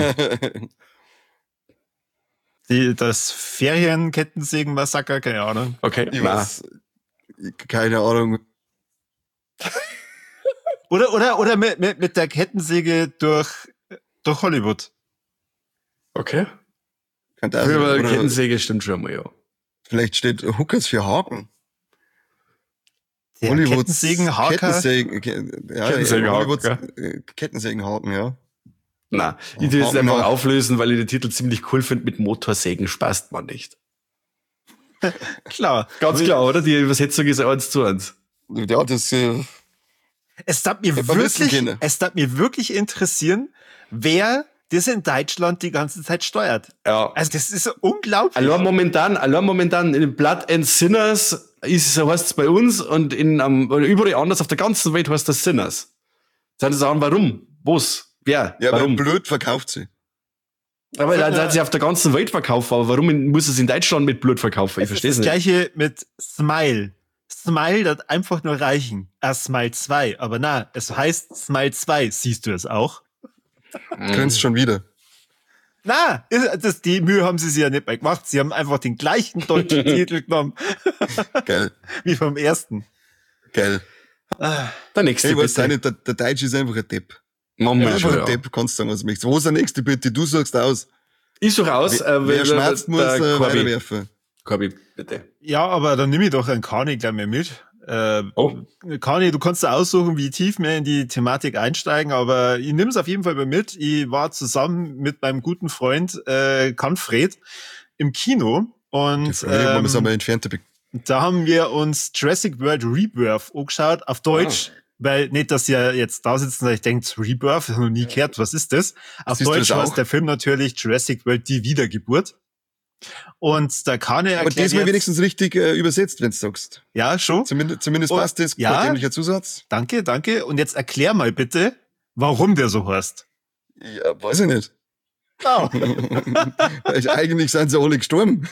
Die, das Ferienkettensägen-Massaker, keine Ahnung. Okay, Ich nein. weiß, keine Ahnung. Oder, oder, oder mit, mit, mit der Kettensäge durch, durch Hollywood. Okay. Könnte also, Für oder Kettensäge stimmt schon mal, ja. vielleicht steht Hookers für Haken. Der Hollywood Kettensägen-Haker. Kettensägen, ke- ja, Kettensägenhaken, Hollywoods ja. äh, Kettensägenhaken, ja. Nein, ich will das Haken einfach nach. auflösen, weil ich den Titel ziemlich cool finde. Mit Motorsägen spaßt man nicht. Klar. Ganz klar, oder? Die Übersetzung ist eins zu eins. Ja, das, äh, Es darf mir Hätte man wissen wirklich, können. es darf mir wirklich interessieren, wer das in Deutschland die ganze Zeit steuert. Ja. Also das ist so unglaublich. Allein momentan, allein momentan in Blood and Sinners ist, so heißt es bei uns und in, um, oder überall anders auf der ganzen Welt heißt das Sinners. Sollen Sie sagen, warum? Wo's? Wer? ja, weil warum? blöd verkauft sie. Aber dann hat sie auf der ganzen Welt verkauft, aber warum in- muss es in Deutschland mit Blut verkaufen? Ich Es ist verstehe es das nicht. Gleiche mit Smile. Smile, das einfach nur reichen. Ah, Smile zwei. Aber na, es heißt Smile zwei. Siehst du es auch? Mhm. Grinst schon wieder. Na, ist- das, die Mühe haben sie sich ja nicht mehr gemacht. Sie haben einfach den gleichen deutschen Titel genommen Geil, wie vom ersten. geil. Der nächste, Hey, weißt du bitte. nicht, der, der Deutsche ist einfach ein Depp. Machen wir Einfach schon, ein ja. Depp, kannst du sagen, was du möchtest. Wo ist der nächste, bitte? Du sagst aus. Ich suche aus, Wer, äh, wer der- schmerzt, muss der äh, Corby. weiterwerfen. Corby, bitte. Ja, aber dann nehme ich doch einen Kani gleich mehr mit. Äh, Oh. Kani, du kannst da aussuchen, wie tief wir in die Thematik einsteigen, aber ich nehme es auf jeden Fall mal mit. Ich war zusammen mit meinem guten Freund äh, Kanfred im Kino und Ich frage mich, ob man das ähm, einmal entfernter be- da haben wir uns Jurassic World Rebirth angeschaut, auf Deutsch. Weil nicht, dass ihr jetzt da sitzen und ich denkt, Rebirth, noch nie gehört, was ist das? Auf Siehst du Deutsch das auch? heißt der Film natürlich Jurassic World, die Wiedergeburt. Und da kann er Aber erklären diesmal jetzt, wenigstens richtig äh, übersetzt, wenn du sagst. ja, schon. Zumindest, zumindest Oh, passt das. ja. Kein dämlicher Zusatz. Danke, danke. Und jetzt erklär mal bitte, warum der so heißt. Ja, weiß ich nicht. Oh. Weil eigentlich sind sie alle gestorben.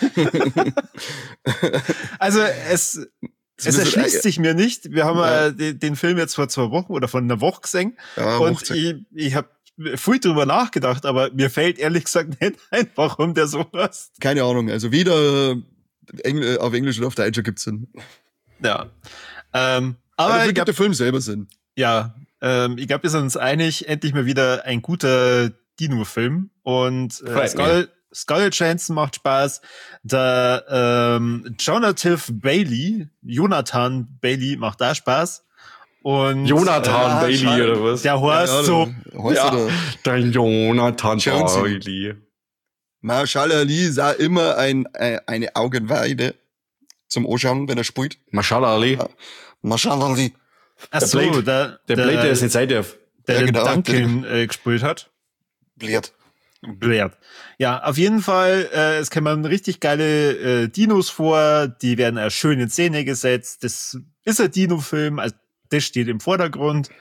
Also es, es erschließt sich mir nicht. Wir haben Ja. äh, den, den Film jetzt vor zwei Wochen oder vor einer Woche gesehen. Ja, und macht's. ich, ich habe viel drüber nachgedacht, aber mir fällt ehrlich gesagt nicht ein, warum der so heißt. Keine Ahnung. Also weder äh, Engl auf Englisch oder auf Deutsch gibt's Sinn. Ja. Ähm, Aber aber dafür ich gibt glaub, der Film selber Sinn. ja, ähm, ich glaube, wir sind uns einig, endlich mal wieder ein guter Dino-Film. Und äh, Freut Skull, Skull Jansen macht Spaß. Der ähm, Jonathan Bailey, Jonathan Bailey macht da Spaß. Und Jonathan äh, Bailey schau- oder was? Der heißt ja, so. Heißt Ja. oder? Der Jonathan Jonesy. Bailey. Marshall Ali ist auch immer ein, äh, eine Augenweide zum Anschauen, wenn er spielt. Mashallah Ali. Marshall Ali. Ach Der so, Blade. der, Der Blade, der es nicht sein darf. der Ja, den genau, Duncan äh, gespielt hat. Blöd. Blöd. Ja, auf jeden Fall, äh, es kommen richtig geile äh, Dinos vor, die werden auch schön in Szene gesetzt. Das ist ein Dino-Film, also das steht im Vordergrund.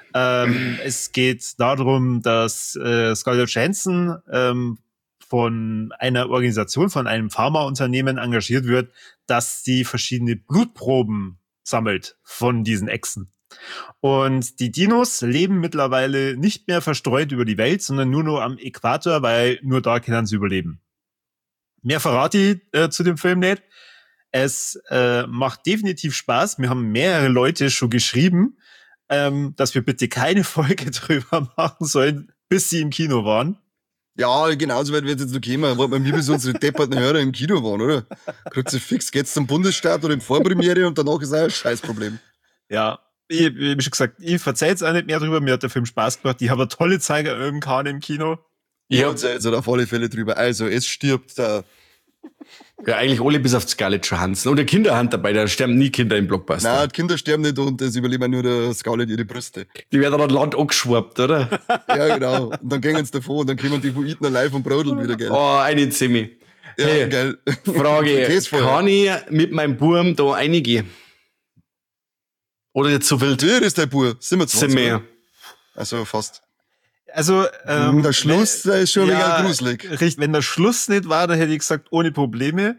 Ähm, es geht darum, dass äh, Scarlett Johansson ähm, von einer Organisation, von einem Pharmaunternehmen engagiert wird, dass sie verschiedene Blutproben sammelt von diesen Echsen. Und die Dinos leben mittlerweile nicht mehr verstreut über die Welt, sondern nur noch am Äquator, weil nur da können sie überleben. Mehr verrate ich äh, zu dem Film nicht. Es äh, macht definitiv Spaß. Wir haben mehrere Leute schon geschrieben, ähm, dass wir bitte keine Folge drüber machen sollen, bis sie im Kino waren. Ja, genauso weit wird jetzt noch kommen. Warte mal, wie bis unsere depperten Hörer im Kino waren, oder? Kruzifix, geht's zum Bundesstaat oder in Vorpremiere und danach ist auch ein Scheißproblem. Ja, ich, wie schon gesagt, ich verzeihe auch nicht mehr drüber. Mir hat der Film Spaß gemacht. Ich habe eine tolle Zeit im Kahn im Kino. Ich hab's jetzt auf alle Fälle drüber. Also, es stirbt da. Ja, eigentlich alle bis auf Scarlett Johansson. Und der Kinderhand dabei, da sterben nie Kinder im Blockbuster. Nein, die Kinder sterben nicht und es überleben nur der Scarlett ihre Brüste. Die werden dann Land angeschwappt, oder? Ja, genau. Und dann gehen sie davon und dann kommen die Voiten live und brodeln wieder, gell? Oh, eine Zimmi. Ja, Hey, geil. Frage, kann ich mit meinem Burm da reingehen? Oder jetzt so wild? Ja, das ist dein Bub. siebenundzwanzig. Sind wir. Also fast. Also, ähm, der Schluss wenn, der ist schon ja, mega gruselig. Richtig, wenn der Schluss nicht war, dann hätte ich gesagt, ohne Probleme.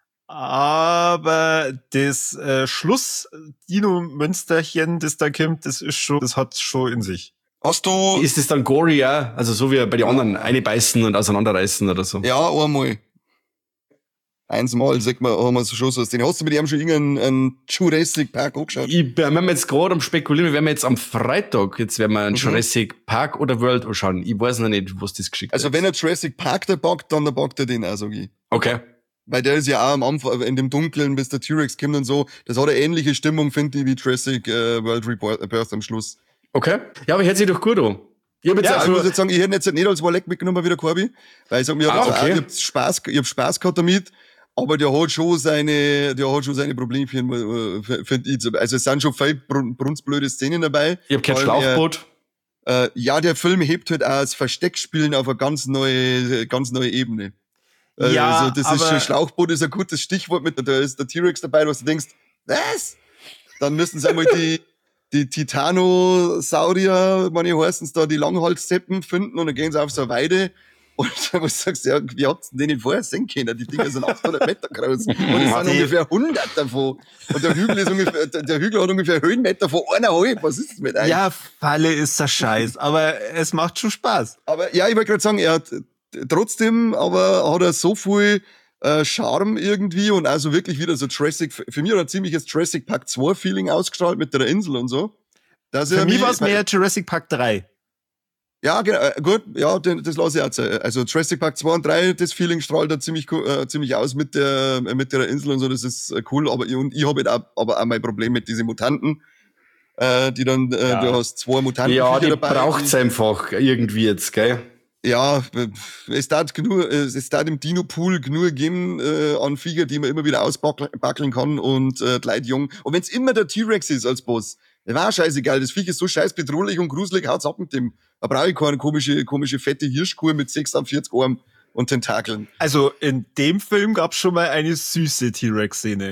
Aber das äh, Schluss-Dino-Münsterchen, das da kommt, das ist schon, das hat schon in sich. Hast du... Ist es dann gory, ja? Also so wie bei den anderen, eine beißen und auseinanderreißen oder so? Ja, einmal. Einsmal, sagt man, haben wir so schon so. Den hast du mit ihm schon irgendeinen Jurassic Park angeschaut? Ich, wir haben jetzt gerade am Spekulieren, wir werden jetzt am Freitag, jetzt werden wir einen Mhm. Jurassic Park oder World anschauen. Ich weiß noch nicht, was das geschickt Also hat. wenn er Jurassic Park da packt, dann da packt er den auch, sag ich. Okay. Weil der ist ja auch am Anfang, in dem Dunkeln, bis der T-Rex kommt und so. Das hat eine ähnliche Stimmung, finde ich, wie Jurassic äh, World Rebirth am Schluss. Okay. Ja, aber hört sich doch gut an. Ich hab jetzt Ja, auch ich so, muss jetzt sagen, ich hätte jetzt nicht als Walleck mitgenommen wieder, Corby. Weil ich sag, mir, Ah, also okay. auch, ich hab Spaß, ich hab Spaß gehabt damit. Aber der hat schon seine, der hat schon seine Problemchen, äh, finde ich. Also es sind schon viele brun- brunzblöde Szenen dabei. ich hab kein Vor allem, Schlauchboot. Äh, ja, der Film hebt halt auch das Versteckspielen auf eine ganz neue, ganz neue Ebene. Äh, Ja, also das ist aber- schon, Schlauchboot ist ein gutes Stichwort mit, da ist der T-Rex dabei, was du denkst, was? Dann müssen sie einmal die, die Titanosaurier, meine heißen's da, die Langhalszeppen finden und dann gehen sie auf so eine Weide. Und dann sagst du, ja, wie habt ihr denn den vorher sehen können? Die Dinger sind achthundert Meter groß. Und es sind Die- ungefähr hundert davon. Und der Hügel ist ungefähr, der der Hügel hat ungefähr Höhenmeter von eineinhalb. Was ist das mit euch? Ja, Falle ist der Scheiß, aber es macht schon Spaß. Aber ja, ich wollte gerade sagen, er hat äh, trotzdem, aber hat er so viel äh, Charme irgendwie und also wirklich wieder so Jurassic, für mich hat er ein ziemliches Jurassic Park zwei Feeling ausgestrahlt mit der Insel und so. Dass Für er mich war es weil- mehr Jurassic Park drei. Ja, genau, äh, gut, ja, den- das lasse ich auch sein. Also Jurassic Park zwei und drei, das Feeling strahlt er ziemlich, co- äh, ziemlich aus mit der, äh, mit der Insel und so, das ist äh, cool, aber ich, und ich habe halt auch, aber auch mein Problem mit diesen Mutanten, äh, die dann, äh, Ja. du hast zwei Mutanten Ja, die dabei. braucht's einfach irgendwie jetzt, gell? Ja, es darf genug, es darf im Dino-Pool genug geben äh, an Viecher, die man immer wieder ausbackeln kann und äh, Leid jung. Und wenn's immer der T-Rex ist als Boss, der war scheißegal. Das Viech ist so scheiß bedrohlich und gruselig, haut's ab mit dem. Da brauche ich keine komische, komische fette Hirschkuh mit sechsundvierzig Armen und Tentakeln. Also in dem Film gab's schon mal eine süße T-Rex-Szene.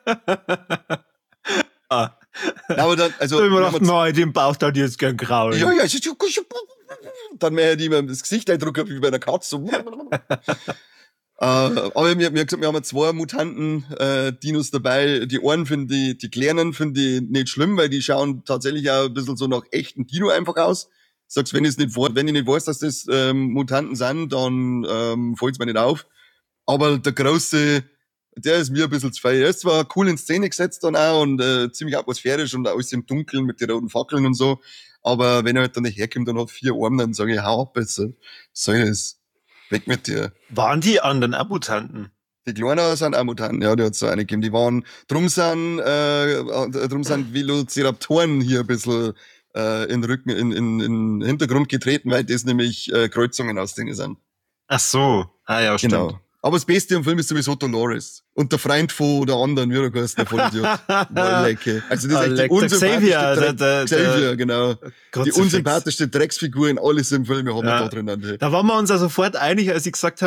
ah. Aber dann, also, Ich hab mir wenn gedacht, man's- nein, den Bauch da jetzt gern graulen. ja, ja, dann mehr die das Gesicht eindrucken wie bei einer Katze. So. Äh, aber wir, wir, gesagt, wir haben zwei Mutanten äh, Dinos dabei. Die einen finde ich, die kleinen finde ich nicht schlimm, weil die schauen tatsächlich auch ein bisschen so nach echten Dino einfach aus. Sagst, wenn ich nicht, we- wenn ich nicht weiß, dass das ähm, Mutanten sind, dann ähm, fällt's mir nicht auf. Aber der große, der ist mir ein bisschen zu fein. Er ist zwar cool in Szene gesetzt dann auch und äh, ziemlich atmosphärisch und alles im Dunkeln mit den roten Fackeln und so. Aber wenn er halt dann nicht herkommt und hat vier Arme, dann sage ich, hau ab besser. Soll das? Weg mit dir. Waren die anderen auch Mutanten? Die Kleinen sind auch Mutanten, ja, die hat so eine gegeben. Die waren, drum sind, äh, drum sind Velociraptoren hier ein bisschen äh, in den Rücken, in, in, in den Hintergrund getreten, weil das nämlich äh, Kreuzungen aus denen sind. Ach so. Ah ja, stimmt. Genau. Aber das Beste am Film ist sowieso Dolores. Und der Freund von der anderen, wie der heißt, der Vollidiot. Wallecke. Also das ist echt die Alec- der unsympathischste Xavier, Dreck- der- der- Xavier, der- genau. Die Kruzifix. unsympathischste Drecksfigur in alles im Film haben wir Ja. da drin. Da waren wir uns ja sofort einig, als ich gesagt habe,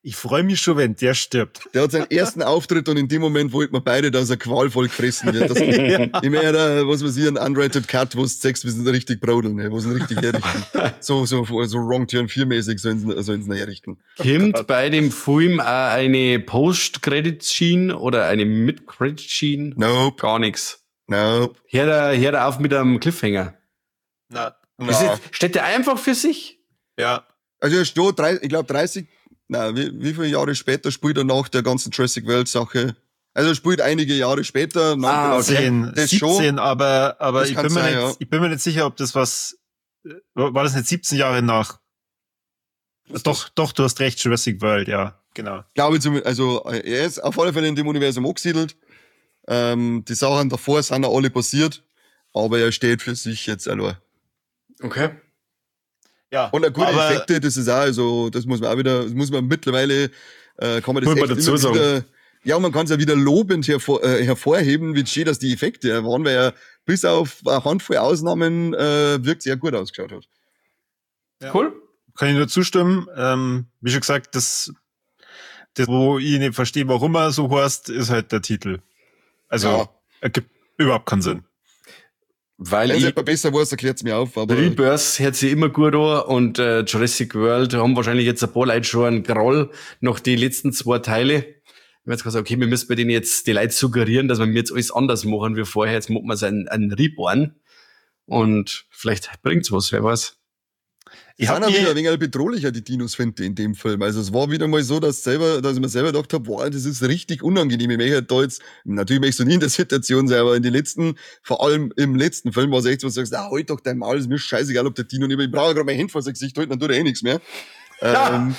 Ich freue mich schon, wenn der stirbt. Der hat seinen ersten Auftritt und in dem Moment wollten wir beide, dass er qualvoll gefressen wird. Das, ja. Ich meine, da, was weiß ich, ein unrated Cut, wo es sechs, wir sind richtig brodeln, ne? Wo sie richtig herrichten. So, so, so Wrong Turn vier mäßig sollen sie, sollen sie herrichten. Kommt bei dem Film auch eine Post-Credit-Scene oder eine Mid-Credit-Scene? Nope. Gar nichts. Nope. Hört er, hört er auf mit einem Cliffhanger. Na, Ist na. es, steht der einfach für sich? Ja. Also er steht, drei, ich glaube dreißig, na, wie, wie viele Jahre später spielt er nach der ganzen Jurassic World Sache? Also er spielt einige Jahre später. Nach Ah, der- zehn, das siebzehn, schon. aber, aber Das ich kann bin, mir sein, nicht, ja. ich bin mir nicht sicher, ob das was, war war das nicht siebzehn Jahre nach? Doch, doch, du hast recht, Jurassic World, ja, genau. Glaube zum, also er ist auf alle Fälle in dem Universum angesiedelt. Ähm, die Sachen davor sind ja alle passiert, aber er steht für sich jetzt allein. Okay. Ja, Und eine gute aber Effekte, das ist auch, also das muss man auch wieder, das muss man mittlerweile, äh, kann man das Muss man echt dazu immer sagen. wieder, ja, man kann es ja wieder lobend hervor, äh, hervorheben, wie schön, dass die Effekte waren, weil er bis auf eine Handvoll Ausnahmen äh, wirklich sehr gut ausgeschaut hat. Ja. Cool. kann ich nur zustimmen. Ähm, wie schon gesagt, das, das, wo ich nicht verstehe, warum er so heißt, ist halt der Titel. Also, Ja. ergibt überhaupt keinen Sinn. Weil Wenn es ich, etwas besser weiß, erklärt's mir auf, aber Rebirth hört sich immer gut an und äh, Jurassic World haben wahrscheinlich jetzt ein paar Leute schon einen Groll nach die letzten zwei Teile. Ich hab jetzt gesagt, okay, wir müssen bei denen jetzt die Leute suggerieren, dass wir jetzt alles anders machen wie vorher. Jetzt machen wir es einen, einen Reborn und vielleicht bringt's was, wer weiß. Ich ich hab habe wieder mir, ein wenig bedrohlicher, die Dinos finde in dem Film. Also es war wieder mal so, dass selber, dass ich mir selber gedacht habe, boah, das ist richtig unangenehm. Ich möchte da jetzt, natürlich möchtest du nie in der Situation sein, aber in den letzten, vor allem im letzten Film war es echt so, dass du sagst, ah, halt doch dein Maul, ist mir scheißegal, ob der Dino nicht, ich brauche gerade mein Handy vor sein Gesicht halten, dann tut er eh nichts mehr. Ähm,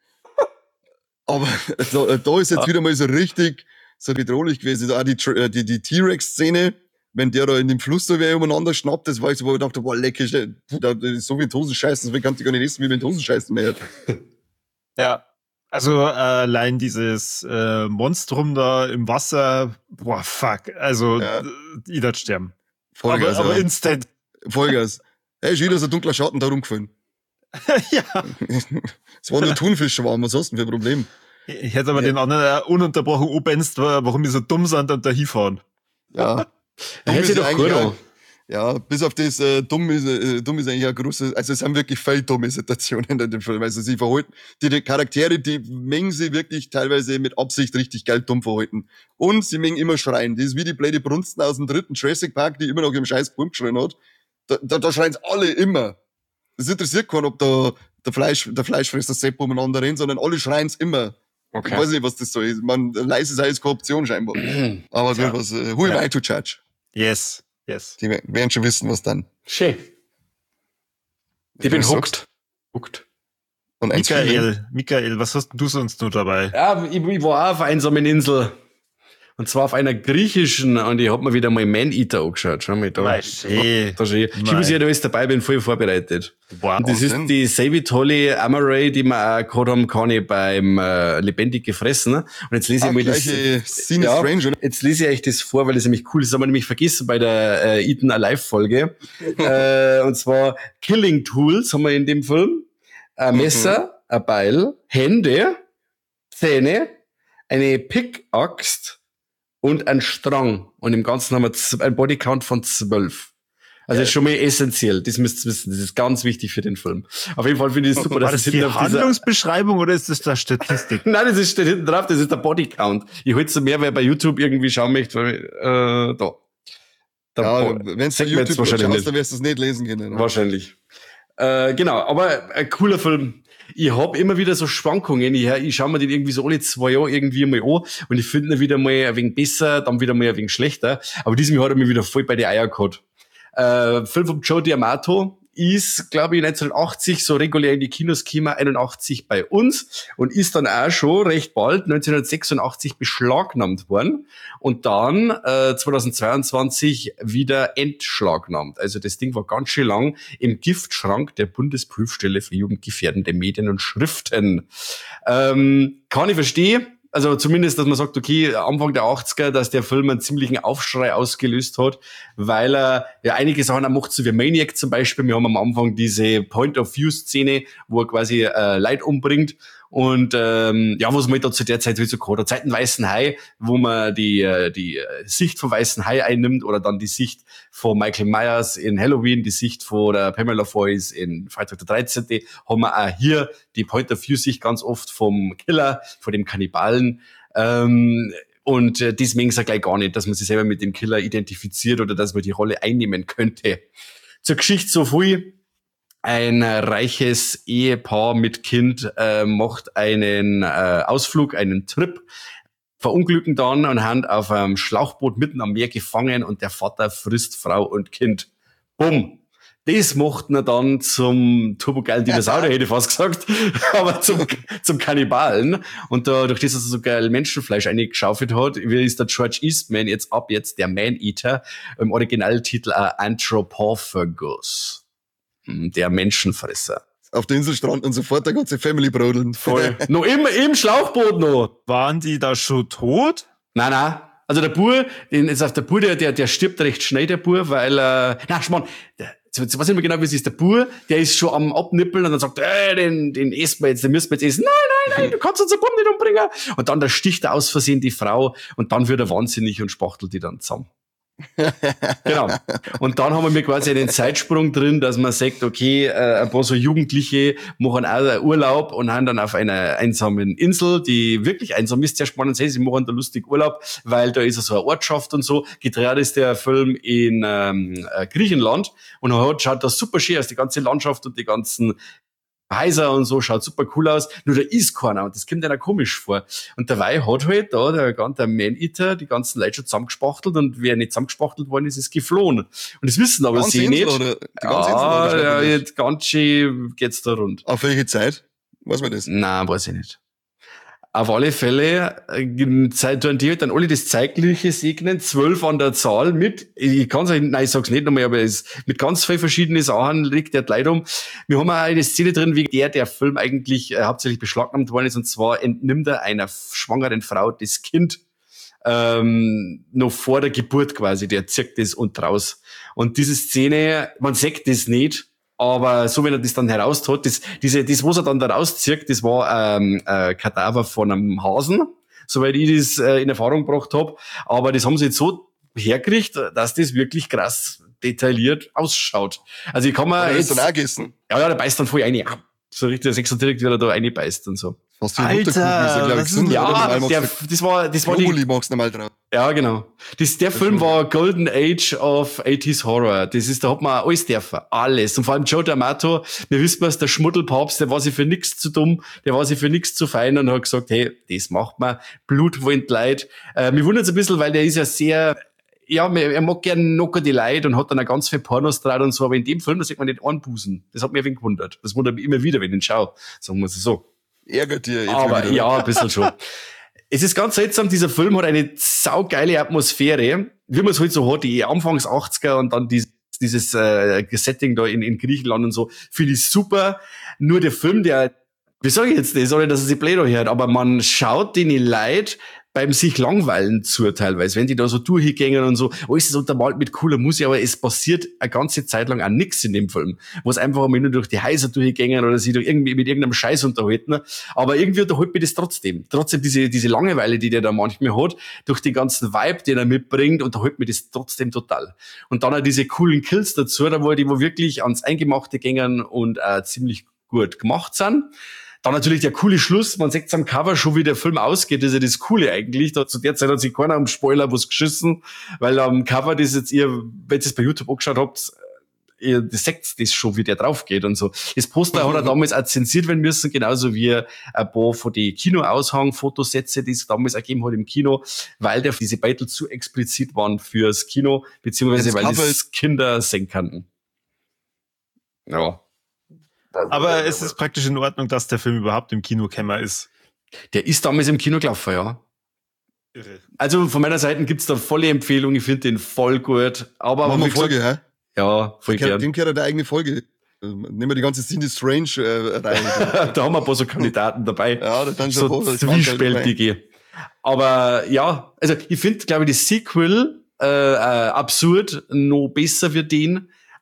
aber da, da ist jetzt wieder mal so richtig so bedrohlich gewesen. Auch die, Tr- die, die T-Rex-Szene, wenn der da in dem Fluss da wer umeinander schnappt, das war ich so, wo ich dachte, boah, lecker, da ist so viel Hosenscheißen, deswegen kannst du gar nicht essen, wie mit Hosenscheißen mehr. ja, also äh, allein dieses äh, Monstrum da im Wasser, boah, fuck, also Ja. äh, ich darf sterben. Vollgas, aber, aber ja. instant. Vollgas. Hey, schön, dass ein dunkler Schatten da rumgefallen. ja. Es war nur Thunfischschwarm, was hast du denn für ein Problem? Ich hätte aber Ja. den anderen auch ununterbrochen anbenzt, warum die so dumm sind und da hinfahren. Ja. Da hätte ist sie doch eigentlich gut auch- an. Ja, bis auf das äh, dumm ist, äh, dumm ist eigentlich eine große, also es sind wirklich voll dumme Situationen in dem Film. Also sie verhalten, die, die Charaktere, die mengen sie wirklich teilweise mit Absicht richtig geil dumm verhalten. Und sie mengen immer schreien. Das ist wie die blöde Brunsten aus dem dritten Jurassic Park, die immer noch im scheiß Baum geschrien hat. Da, da, da schreien alle immer. Das interessiert keinen, ob da der Fleisch, der Fleischfresser Sepp umeinander rennt, sondern alle schreien's immer. Okay. Ich weiß nicht, was das so ist. Man, leise sei ist keine Option scheinbar. Aber gut, Ja. was, äh, who am Ja. I to judge? Yes, yes. Die we- werden schon wissen, was dann. Schön. Ich bin Wenn du hooked. Hooked. Und eins Feeling. Michael, Michael, was hast denn du sonst noch dabei? Ja, ich, ich war auch auf einer einsamen Insel. Und zwar auf einer griechischen, und ich hab mir wieder mal Man-Eater angeschaut. Schau mal da. Mei, schön. Da schön. Ich muss ja da alles dabei, bin voll vorbereitet. Wow. Und das ist denn? die selbe tolle Amaray, die wir auch gehabt haben, kann ich beim äh, Lebendig gefressen. Und jetzt lese ich Ah, mal das. gleiche Scene Ja, Strange, oder? jetzt lese ich euch das vor, weil das nämlich cool ist. Das haben wir nämlich vergessen bei der äh, Eaten Alive Folge. äh, und zwar Killing Tools haben wir in dem Film. Ein Messer, ein Beil, Hände, Zähne, eine Pickaxe und ein Strang. Und im Ganzen haben wir z- ein Bodycount von zwölf. Also das ist schon mal essentiell. Das müsst ihr wissen. Das ist ganz wichtig für den Film. Auf jeden Fall finde ich es super, War dass das es die hinten auf dieser... Handlungsbeschreibung oder ist das da Statistik? Nein, das ist, steht hinten drauf, das ist der Bodycount. Ich halte so mehr, wer bei YouTube irgendwie schauen möchte, weil, äh, da. Der Ja, Bo- wenn du sagt man YouTube jetzt wahrscheinlich schaust, nicht. dann wirst du es nicht lesen können. Ne? Wahrscheinlich. Äh, genau, aber ein cooler Film. Ich hab immer wieder so Schwankungen. Ich, ich schaue mir den irgendwie so alle zwei Jahre irgendwie mal an und ich finde ihn wieder mal ein wenig besser, dann wieder mal ein wenig schlechter. Aber diesmal hat er mich wieder voll bei die Eier gehabt. Äh, Film von Joe D'Amato ist, glaube ich, neunzehnhundertachtzig so regulär in die Kinos gekommen, einundachtzig bei uns und ist dann auch schon recht bald neunzehnhundertsechsundachtzig beschlagnahmt worden und dann äh, zweitausendzweiundzwanzig wieder entschlagnahmt. Also das Ding war ganz schön lang im Giftschrank der Bundesprüfstelle für jugendgefährdende Medien und Schriften. Ähm, kann ich verstehen. Also zumindest, dass man sagt, okay, Anfang der achtziger, dass der Film einen ziemlichen Aufschrei ausgelöst hat, weil er ja einige Sachen auch macht, so wie Maniac zum Beispiel. Wir haben am Anfang diese Point-of-View-Szene, wo er quasi äh, Leute umbringt Und ähm, ja, was man halt da zu der Zeit so gehabt hat, seit dem Weißen Hai, wo man die äh, die Sicht vom Weißen Hai einnimmt oder dann die Sicht von Michael Myers in Halloween, die Sicht von der Pamela Foyce in Freitag der dreizehnte haben wir auch hier die Point-of-View-Sicht ganz oft vom Killer, von dem Kannibalen. Ähm, und äh, deswegen ist ja gleich gar nicht, dass man sich selber mit dem Killer identifiziert oder dass man die Rolle einnehmen könnte. Zur Geschichte so viel. Ein reiches Ehepaar mit Kind äh, macht einen äh, Ausflug, einen Trip, verunglücken dann und haben auf einem Schlauchboot mitten am Meer gefangen und der Vater frisst Frau und Kind. Bumm. Das macht ihn dann zum turbogeilen Dinosaurier, hätte ich fast gesagt, aber zum, zum Kannibalen. Und da, durch das, dass er so geil Menschenfleisch eingeschaufelt hat, wie ist der George Eastman jetzt ab jetzt der Man-Eater, im Originaltitel uh, Anthropophagus. Der Menschenfresser. Auf der Insel stranden und sofort der ganze Family brodeln. Voll. noch im, im Schlauchboot noch. Waren die da schon tot? Nein, nein. Also der Bur, den ist auf der Bur, der, der, der stirbt recht schnell, der Bur, weil, äh, na, Schmarrn, der, jetzt weiß ich nicht mehr genau, wie es ist. Der Bur, der ist schon am Abnippeln und dann sagt, äh, den, den essen wir jetzt, den müssen wir jetzt essen. Nein, nein, nein, du kannst unseren Bum nicht umbringen. Und dann da sticht er aus Versehen die Frau und dann wird er wahnsinnig und spachtelt die dann zusammen. Genau. Und dann haben wir quasi einen Zeitsprung drin, dass man sagt, okay, äh, ein paar so Jugendliche machen auch einen Urlaub und haben dann auf einer einsamen Insel, die wirklich einsam ist, sehr spannend. Sie machen da lustig Urlaub, weil da ist so eine Ortschaft und so. Gedreht ist der Film in ähm, Griechenland und hat, schaut das super schön aus, die ganze Landschaft und die ganzen Häuser und so, schaut super cool aus, nur da ist keiner und das kommt einer komisch vor. Und dabei hat halt da der ganze Man-Eater die ganzen Leute schon zusammengespachtelt und wer nicht zusammengespachtelt worden ist, ist geflohen. Und das wissen aber Ganze sie Insel nicht. oder die ganze Ja, Insel, oder ja, schreibt man jetzt ganz schön geht's da rund. Auf welche Zeit? Weiß man das? Nein, weiß ich nicht. Auf alle Fälle, äh, Zeit, die halt dann alle das Zeitliche segnen, zwölf an der Zahl mit, ich kann's euch, nein, ich sag's nicht nochmal, aber es, mit ganz vielen verschiedenen Sachen liegt der Leid um. Wir haben auch eine Szene drin, wie der, der Film eigentlich äh, hauptsächlich beschlagnahmt worden ist, und zwar entnimmt er einer schwangeren Frau das Kind, ähm, noch vor der Geburt quasi, der zirkt das und raus. Und diese Szene, man sagt das nicht, aber so, wenn er das dann heraus hat, das, diese, das, was er dann da rauszieht, das war ähm, ein Kadaver von einem Hasen, soweit ich das äh, in Erfahrung gebracht habe. Aber das haben sie jetzt so hergekriegt, dass das wirklich krass detailliert ausschaut. Also ich kann mir jetzt... jetzt... dann auch gegessen? Ja, ja, der beißt dann voll rein. So richtig, der sechs direkt, wie er da reinbeißt und so. Fast wie ein Mutterkuchen, ist ja, glaube ich, gesund, ja, der, das war, das war die... Brokkoli magst du mal drauf. Ja, genau. Das, der Das Film schon. war Golden Age of eighties Horror. Das ist, da hat man alles dürfen. Alles. Und vor allem Joe D'Amato, wir wissen was, der Schmuddelpapst, der war sich für nichts zu dumm, der war sich für nichts zu fein und hat gesagt, hey, das macht man. Blut wollt Leid. Äh, mir wundert's ein bisschen, weil der ist ja sehr, ja, er mag gern knocker die Leute und hat dann auch ganz viel Pornos drauf und so, aber in dem Film, da sieht man nicht einen Busen. Das hat mich ein wenig gewundert. Das wundert mich immer wieder, wenn ich ihn schaue. Sagen wir es so. Ärgert dir jetzt Aber wieder. ja, ein bisschen schon. Es ist ganz seltsam, dieser Film hat eine saugeile Atmosphäre, wie man es halt so hat, die Anfangs achtziger und dann dieses, dieses äh, Setting da in, in Griechenland und so, finde ich super. Nur der Film, der, wie sage ich jetzt das, ohne dass es sich blöd hört, aber man schaut denen Leid beim sich langweilen zu teilweise, wenn die da so durchgängen und so, alles ist untermalt mit cooler Musik, aber es passiert eine ganze Zeit lang auch nichts in dem Film, wo es einfach mal nur durch die Häuser durchgängen oder sich durch irgendwie mit irgendeinem Scheiß unterhalten, aber irgendwie unterhält mich das trotzdem. Trotzdem diese, diese Langeweile, die der da manchmal hat, durch den ganzen Vibe, den er mitbringt, unterhält mich das trotzdem total. Und dann auch diese coolen Kills dazu, da wo die wo wirklich ans Eingemachte gängen und äh, ziemlich gut gemacht sind. Dann natürlich der coole Schluss, man sieht am Cover schon, wie der Film ausgeht, das ist ja das Coole eigentlich. Da, zu der Zeit hat sich keiner am Spoiler was geschissen, weil am Cover, das jetzt ihr, wenn ihr es bei YouTube angeschaut habt, ihr das seht das schon, wie der drauf geht und so. Das Poster hat er damals auch zensiert werden müssen, genauso wie ein paar von die Kinoaushang-Fotosätze, die es damals auch gegeben hat im Kino, weil der diese Beitel zu explizit waren fürs Kino, beziehungsweise Das weil Cover es Kinder sehen kannten. Ja. Aber es ist praktisch in Ordnung, dass der Film überhaupt im Kinokämmer ist. Der ist damals im Kino gelaufen, ja. Irre. Also von meiner Seite gibt's da volle Empfehlung, ich finde den voll gut. Aber Machen wie wir gesagt, Folge, hä? ja, voll Dem gern. dem gehört eine eigene Folge. Ähm, Nehmen wir die ganze Cindy Strange äh, rein. Da haben wir ein paar so Kandidaten dabei. Ja, da dann schon So ein paar, das waren halt zwiespältige. Aber ja, also ich finde, glaube ich, das Sequel äh, äh, absurd noch besser für den.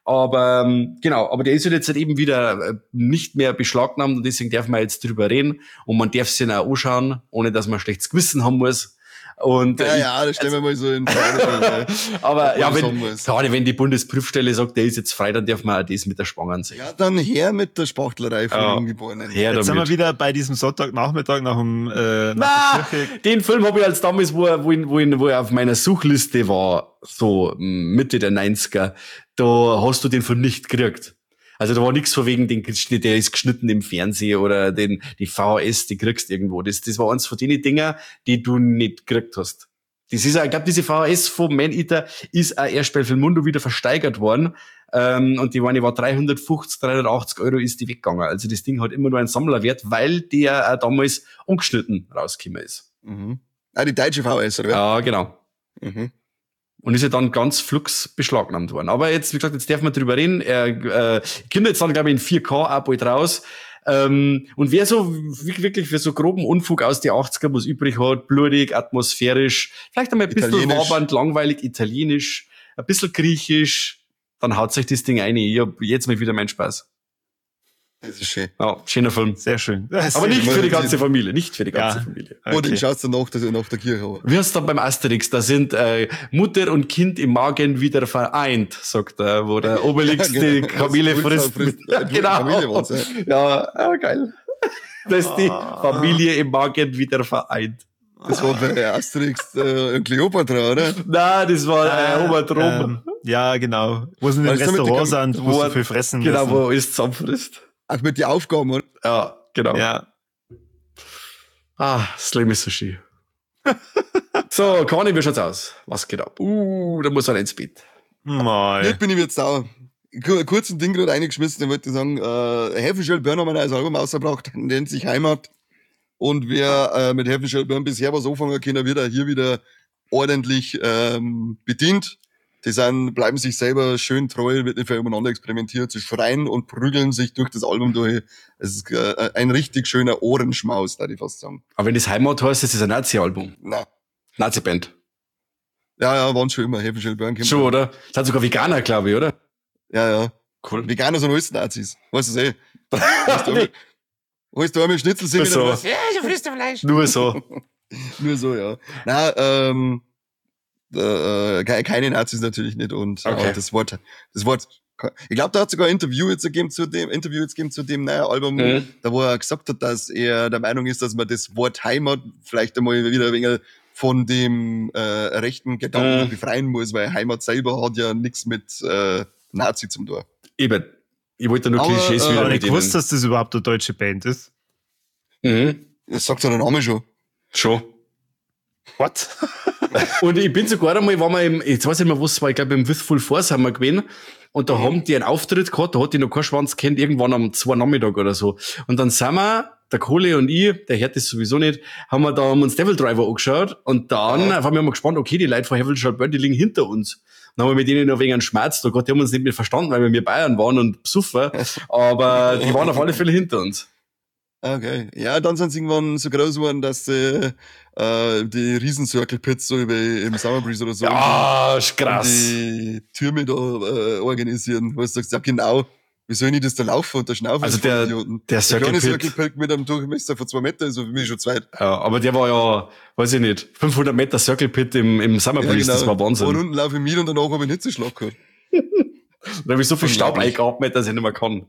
Aber ähm, genau, aber der ist halt jetzt halt eben wieder äh, nicht mehr beschlagnahmt und deswegen darf man jetzt drüber reden und man darf sich auch anschauen, ohne dass man ein schlechtes Gewissen haben muss. Und, ja, äh, ja, das stellen wir mal so in Frage. aber ja, wenn, gerade wenn die Bundesprüfstelle sagt, der ist jetzt frei, dann darf man auch das mit der Schwangern sehen. Ja, dann her mit der Spachtlerei von ja, den Geborenen. Her jetzt damit. Sind wir wieder bei diesem Sonntagnachmittag nach dem äh, nach Na, der Kirche. Den Film habe ich als damals, wo er, wo, ich, wo, ich, wo er auf meiner Suchliste war, so Mitte der neunziger, da hast du den Film nicht gekriegt. Also da war nichts von wegen, den, der ist geschnitten im Fernsehen oder den, die V H S, die kriegst irgendwo. Das, das war eins von den Dinger, die du nicht gekriegt hast. Das ist, ich glaube, diese V H S vom Man-Eater ist auch erst bei Filmundo wieder versteigert worden. Ähm, und die waren, die war dreihundertfünfzig, dreihundertachtzig Euro ist die weggegangen. Also das Ding hat immer nur einen Sammlerwert, weil der auch damals ungeschnitten rausgekommen ist. Mhm. Ah, die deutsche V H S, oder? Ja, genau. Mhm. Und ist ja dann ganz flugs beschlagnahmt worden. Aber jetzt, wie gesagt, jetzt darf man drüber reden. Er äh, kommt jetzt dann, glaube ich, in vier K auch bald raus. Ähm, und wer so wirklich für so groben Unfug aus die achtziger was übrig hat, blutig, atmosphärisch, vielleicht einmal ein bisschen wabernd, langweilig, italienisch, ein bisschen griechisch, dann haut sich das Ding ein. Ich hab jetzt mal wieder meinen Spaß. Das ist schön. Ja, schöner Film. Sehr schön. Aber nicht für die ganze Familie, nicht für die ganze ja. Familie. Okay. Und den schaust du nach, nach der Kirche. Wie heißt es dann beim Asterix? Da sind äh, Mutter und Kind im Magen wieder vereint, sagt er, wo der Obelix ja, genau. die Kamele frisst. frisst. Ja, genau. Ja, ja, geil. Da ist die Familie im Magen wieder vereint. Das war bei Asterix äh, Kleopatra, oder? Nein, das war äh, Obertrum. Ähm, ja, genau. Wo sie in den Restaurant sind, wo sie viel fressen Genau, müssen. wo alles zusammenfrisst. Ach, mit den Aufgaben, oder? Ja, genau. Ja. Ah, das Leben ist so schön. So, Conny, wie schaut's aus? Was geht ab? Uh, da muss er ins Bett. Mal. Jetzt bin ich jetzt da. Kurz ein Ding gerade eingeschmissen, dann wollte ich sagen, äh, Heaven Shall Burn haben wir ein neues Album ausgebracht, nennt sich Heimat. Und wer äh, mit Heaven Shall Burn bisher was anfangen kann, wird er hier wieder ordentlich ähm, bedient. Die sind, bleiben sich selber schön treu, wird nicht viel übereinander experimentiert, sie schreien und prügeln sich durch das Album durch. Es ist äh, ein richtig schöner Ohrenschmaus, da ich fast sagen. Aber wenn das Heimat heißt, das ist ein Nazi-Album. Nein. Nazi-Band. Ja, ja, waren schon immer Heaven Shall Burn. Schon, oder? Das sind sogar Veganer, glaube ich, oder? Ja, ja. Cool. Veganer sind alles Nazis. Weißt du das eh? Holst du einmal Schnitzel singen? So. Ja, du frisst Fleisch. Nur so. Nur so, ja. Na, ähm, äh, keine Nazis natürlich nicht und okay. äh, das Wort, das Wort, ich glaube, da hat sogar ein Interview jetzt gegeben zu dem, Interview jetzt gegeben zu dem neuen Album, mhm. da wo er gesagt hat, dass er der Meinung ist, dass man das Wort Heimat vielleicht einmal wieder ein wenig von dem äh, rechten Gedanken mhm. befreien muss, weil Heimat selber hat ja nichts mit äh, Nazi zum tun. Eben. Ich wollte nur aber, Klischees äh, wieder aber mit ich wusste, dass das überhaupt eine deutsche Band ist. Mhm. Das sagt ja der Name schon. Schon. What? Und ich bin sogar einmal, war mal im, jetzt weiß ich nicht mehr, was es war, ich glaube im With Full Force haben wir gewesen. Und da mhm. haben die einen Auftritt gehabt, da hat die noch kein Schwanz kennt, irgendwann am zwei Nachmittag oder so. Und dann sind wir, der Kohle und ich, der hört das sowieso nicht, haben wir da haben uns Devil Driver angeschaut und dann ja. haben wir mal gespannt, okay, die Leute von Heaven Shall Burn, die liegen hinter uns. Dann haben wir mit denen noch wegen einem Schmerz, da Gott, die haben uns nicht mehr verstanden, weil wir mir Bayern waren und besoffen, aber die waren auf alle Fälle hinter uns. Okay. Ja, dann sind sie irgendwann so groß geworden, dass sie äh, die riesen Circle Pits so wie im Summer Breeze oder so ja, ist krass. die Türme da äh, organisieren. Wo du sagst, ja genau, wie soll ich das da laufen und da schnaufen? Also der, der Circle Pit. Circle Pit mit einem Durchmesser von zwei Meter, also für mich schon zweit. Ja, aber der war ja, weiß ich nicht, fünfhundert Meter Circle Pit im, im Summer Breeze, ja, genau. Das war Wahnsinn. Und unten laufe ich mit und danach habe ich Hitzeschlag gehabt. Da habe ich so viel Staub eingeatmet, dass ich nicht mehr kann.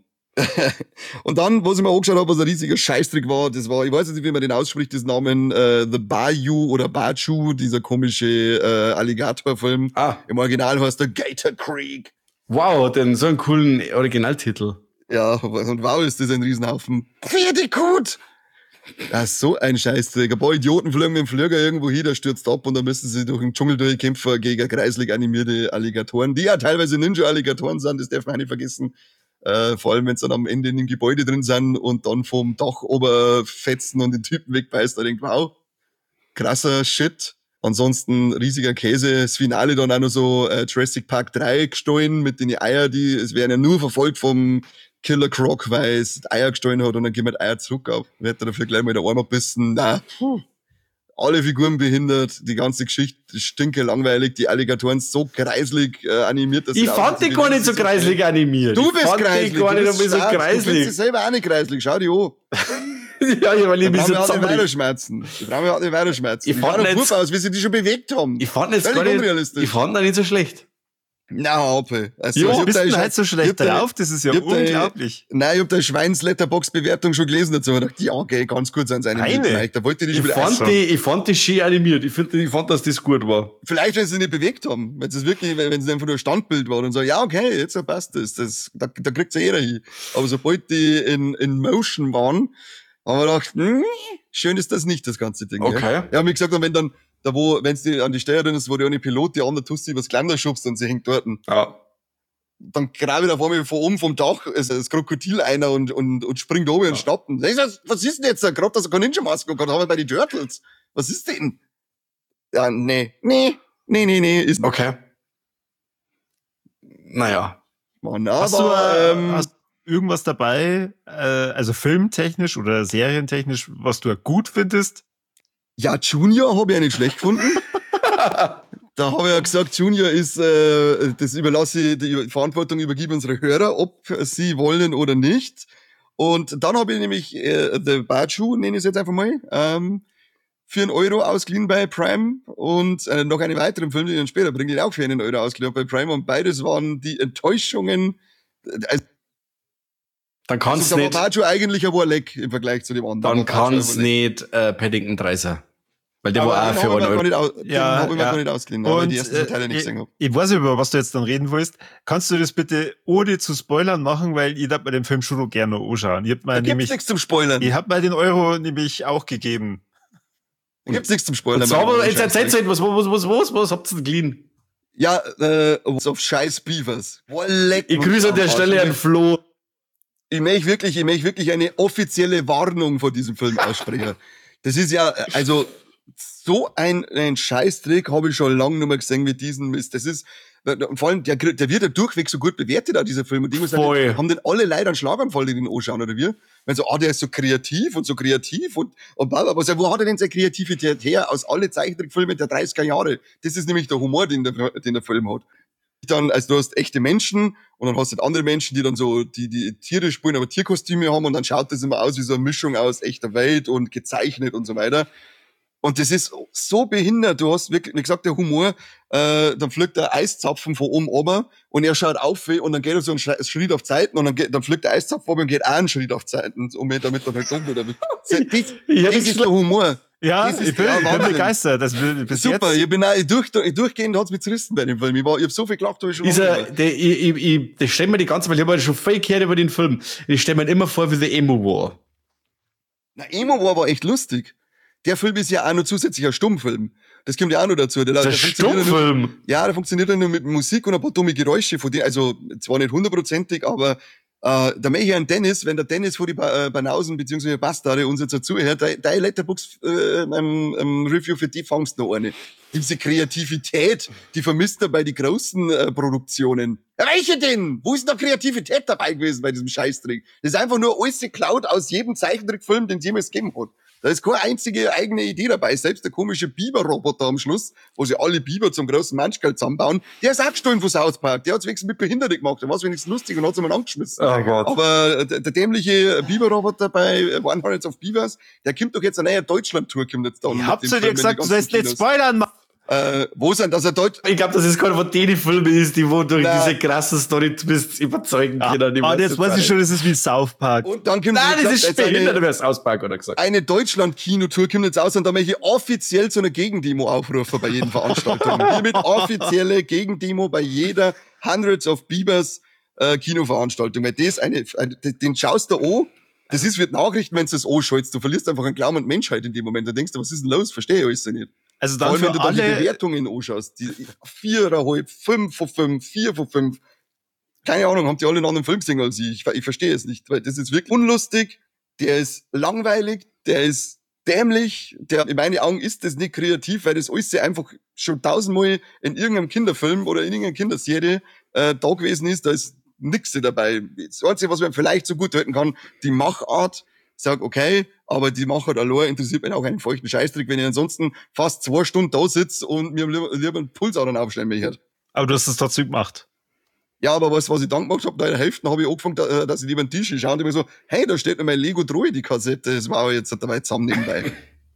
Und dann, was ich mir angeschaut habe, was ein riesiger Scheißtrick war, das war, ich weiß nicht, wie man den ausspricht, das Namen äh, The Bayou oder Baju, dieser komische äh, Alligator-Film. Ah. Im Original heißt der Gator Creek. Wow, denn so einen coolen Originaltitel. Ja, und wow, ist das ein Riesenhaufen. Pferdekut! Ja, so ein Scheißtrick. Ein paar Idioten fliegen mit dem Flieger irgendwo hin, der stürzt ab und dann müssen sie durch den Dschungel durchkämpfen gegen kreislig animierte Alligatoren, die ja teilweise Ninja-Alligatoren sind, das darf man auch nicht vergessen. Äh, vor allem, wenn sie dann am Ende in dem Gebäude drin sind und dann vom Dach ober fetzen und den Typen wegbeißt, da denkt man, wow, krasser Shit. Ansonsten riesiger Käse. Das Finale dann auch noch so äh, Jurassic Park drei gestohlen mit den Eier, die, es werden ja nur verfolgt vom Killer Croc, weil es Eier gestohlen hat und dann gehen wir die Eier zurück auf. Wird er dafür gleich mal der Arm abbissen. Na, puh. alle Figuren behindert, die ganze Geschichte stinke langweilig, die Alligatoren so kreislig äh, animiert, dass Ich fand die gar nicht so kreislig animiert. Du Ich bist fand die kreislig, gar du nicht bist so stark, du kreislig. findest es selber auch nicht kreislig, schau dir an. Ja, ja, weil ich mich Da so brauchen wir auch nicht zusammen... Weiterschmerzen. Da brauchen wir auch nicht Weiterschmerzen. Ich Die fand schauen jetzt- gut aus, wie sie die schon bewegt haben. Ich fand jetzt Völlig gar nicht... unrealistisch. Ich fand das nicht so schlecht. Na, Hoppe. Also, Jo, ich hab bist da du schon- halt so ich schlecht hab da- drauf? Das ist ja ich hab da- unglaublich. Nein, ich hab da Schweins Letterbox-Bewertung schon gelesen dazu. Ich dachte, ja, okay, ganz kurz an seine Eine? Minuten. Da wollte ich die Ich schon wieder fand, essen. die, ich fand die schön animiert. Ich, find, ich fand, dass das gut war. Vielleicht, wenn sie nicht bewegt haben. Wenn es wirklich, wenn es einfach nur ein Standbild war und so, ja, okay, jetzt passt das. das da, da kriegt's ja jeder hin. Aber sobald die in, in Motion waren, haben wir gedacht, hm, schön ist das nicht, das ganze Ding. Okay. Ja, ja wie gesagt, und wenn dann, da wo, wenn sie an die Steuerin ist, wo der eine Pilot, die andere Tussi übers Geländer schubst und sie hängt dort. Ja. Dann grabe ich da vor mir von oben vom Dach, also das Krokodil einer und, und, und springt oben und schnappt ihn. Was, was ist denn jetzt da? Gerade, dass er keine Ninja-Maske hat, haben wir bei den Turtles. Was ist denn? Ja, nee, nee, nee, nee, nee, ist Okay. Naja. Mann, Hast du aber, äh, ähm, hast irgendwas dabei, äh, also filmtechnisch oder serientechnisch, was du gut findest? ja, Junior habe ich ja nicht schlecht gefunden. Da habe ich ja gesagt, Junior ist, äh, das überlasse ich, die Verantwortung übergebe unsere Hörer, ob sie wollen oder nicht. Und dann habe ich nämlich äh, The Baju, nenne ich es jetzt einfach mal, ähm, für einen Euro ausgeliehen bei Prime und äh, noch einen weiteren Film, den ich dann später bringe, den ich auch für einen Euro ausgeliehen habe bei Prime. Und beides waren die Enttäuschungen. Also, Dann kann's also nicht, Baju eigentlich ein Warleck im Vergleich zu dem anderen. dann Baju kann's ein Warleck. nicht äh, Paddington drei sein. Weil der Aber war auch den für hab ich einen mir gar Euro. nicht aus- den Ja, habe ich mir ja. gar nicht ausgeliehen, weil ich die ersten zwei Teile nicht äh, gesehen habe. ich weiß nicht, über was du jetzt dann reden willst. Kannst du das bitte ohne zu spoilern machen, weil ich darf mir den Film schon noch gerne anschauen. Ich hab mir Da gibt's nämlich, nichts zum Spoilern. ich hab mir den Euro nämlich auch gegeben. Da gibt's nichts zum Spoilern. Jetzt, aber, jetzt erzähl's halt, was, was, was, was, was habt ihr denn geliehen? Ja, äh, was auf scheiß Beavers. Boah, leck Ich mich grüße an am der Arsch. Stelle an Flo. Ich möchte wirklich, ich möchte wirklich eine offizielle Warnung vor diesem Film aussprechen. Das ist ja, also, so ein, ein Scheißtrick habe ich schon lange nicht mehr gesehen wie diesen Mist. Das ist, vor allem, der, der wird ja durchweg so gut bewertet, auch dieser Film. Und die muss Voll. sagen, haben denn alle Leute einen Schlaganfall, die den anschauen, oder wir? Weil so, ah, der ist so kreativ und so kreativ und, und bla, bla, bla. Wo hat er denn seine Kreativität her? Aus alle Zeichentrickfilme der dreißiger Jahre. Das ist nämlich der Humor, den der, den der Film hat. Dann, also du hast echte Menschen und dann hast du halt andere Menschen, die dann so, die, die Tiere spielen, aber Tierkostüme haben und dann schaut das immer aus wie so eine Mischung aus echter Welt und gezeichnet und so weiter. Und das ist so behindert. Du hast wirklich, wie gesagt, der Humor, äh, dann fliegt der Eiszapfen von oben runter und er schaut auf und dann geht er so einen Schritt auf Zeiten und dann, geht, dann fliegt der Eiszapfen runter und geht auch einen Schritt auf Zeiten, um damit er halt dunkel wird. Das, das, Ja, das ist der Humor. Ja, Das ist ich bin, der ich bin Wahnsinn. begeistert. Das will bis Super, jetzt. ich bin auch, ich durch, ich durchgehend hat's mich zerrissen bei dem Film. Ich, war, ich hab so viel gelacht, hab ich schon Dieser, lange nicht mehr. der, ich, ich, ich, das stell mir die ganze, weil ich habe ja schon viel gehört über den Film. Ich stell mir immer vor wie The Emo War. Na, Emo war aber echt lustig. Der Film ist ja auch noch zusätzlich ein Stummfilm. Das kommt ja auch noch dazu. Der, Das der ist ein funktioniert ja nur- Stummfilm. Ja, der funktioniert ja nur mit Musik und ein paar dumme Geräusche von denen, also zwar nicht hundertprozentig, aber äh, da möchte ich an Dennis, wenn der Dennis von die ba äh, Banausen bzw. Bastarde uns jetzt dazuhört, dein de Letterbox äh, ähm, ähm, Review für die fangst noch eine. Diese Kreativität, die vermisst er bei den großen äh, Produktionen. Ja, welche denn? Wo ist da Kreativität dabei gewesen bei diesem Scheißtrick? Das ist einfach nur alles geklaut aus jedem Zeichentrickfilm, den es jemals gegeben hat. Da ist keine einzige eigene Idee dabei. Selbst der komische Biber-Roboter am Schluss, wo sie alle Biber zum großen Manschgeld zusammenbauen, der ist auch gestohlen von South Park. Der hat's wenigstens mit Behinderten gemacht. Der war's wenigstens lustig und hat's immer angeschmissen. Oh Gott. Aber der, der dämliche Biber-Roboter bei hundert of Beavers, der kommt doch jetzt eine neue Deutschland-Tour, kommt jetzt da. Ich mit hab dem zu dir Film in die gesagt, du ganzen sollst nicht Kinos. spoilern, Mann. Äh, wo sind, dass er Deutsch, Ich glaube, dass es keiner von denen Filmen ist, die wo durch Na. diese krassen Story-Twists überzeugen Ah, können. Ich ah, weiß jetzt jetzt weiß auch ich schon, das ist wie South Park. und dann kommt, Nein, wie das gesagt, ist jetzt behindert, eine, wer es auspacken, oder gesagt. eine Deutschland-Kinotour kommt jetzt aus und da möchte ich offiziell zu einer Gegendemo aufrufen bei jeden Veranstaltung. Hiermit offizielle Gegendemo bei jeder Hundreds of Beavers äh, Kinoveranstaltung. Weil das eine, eine, den schaust du an, das ist wie die Nachrichten, wenn du das anschaltest. Du verlierst einfach einen Glauben an die Menschheit in dem Moment. Da denkst du, was ist denn los? Verstehe ich alles nicht. Also Vor dann allem, wenn für du dann die alle, Bewertungen anschaust. Die viereinhalb, fünf von fünf, vier von fünf. Keine Ahnung, haben die alle einen anderen Film gesehen als ich. Ich, ich verstehe es nicht, weil das ist wirklich unlustig, der ist langweilig, der ist dämlich, der, in meinen Augen ist das nicht kreativ, weil das alles einfach schon tausendmal in irgendeinem Kinderfilm oder in irgendeiner Kinderserie äh, da gewesen ist, da ist nix dabei. Das Einzige, was man vielleicht so gut halten kann, die Machart, sag, okay, aber die Macher halt allein interessiert mich auch einen feuchten Scheißdreck, wenn ich ansonsten fast zwei Stunden da sitze und mir lieber, lieber einen Pulsadern aufstellen möchte. Aber du hast es trotzdem gemacht. Ja, aber was, was ich dann gemacht habe, da in der Hälfte habe ich angefangen, da, dass ich lieber einen Tisch schaue und immer so, hey, da steht noch mein Lego Droid-Kassette, das war aber jetzt dabei zusammen nebenbei.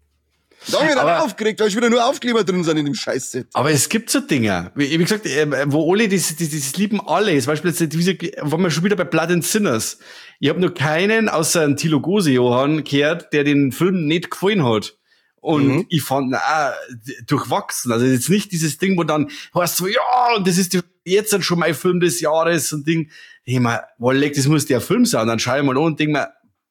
Da hab ich mich dann aufgeregt, weil ich wieder nur Aufkleber drin sind in dem Scheißset. Aber es gibt so Dinge, wie, wie gesagt, äh, wo alle, das, das, das lieben alle. Zum Beispiel, jetzt, diese, waren wir schon wieder bei Blood and Sinners. Ich habe nur keinen, außer einen Thilo Gose, Johann, gehört, der den Film nicht gefallen hat. Und mhm. ich fand, na, durchwachsen. Also jetzt nicht dieses Ding, wo dann heißt so, ja, und das ist die, jetzt dann schon mein Film des Jahres und Ding. Ich mir, Wolleck, das muss der Film sein. Und dann schaue ich mal an und denke mir,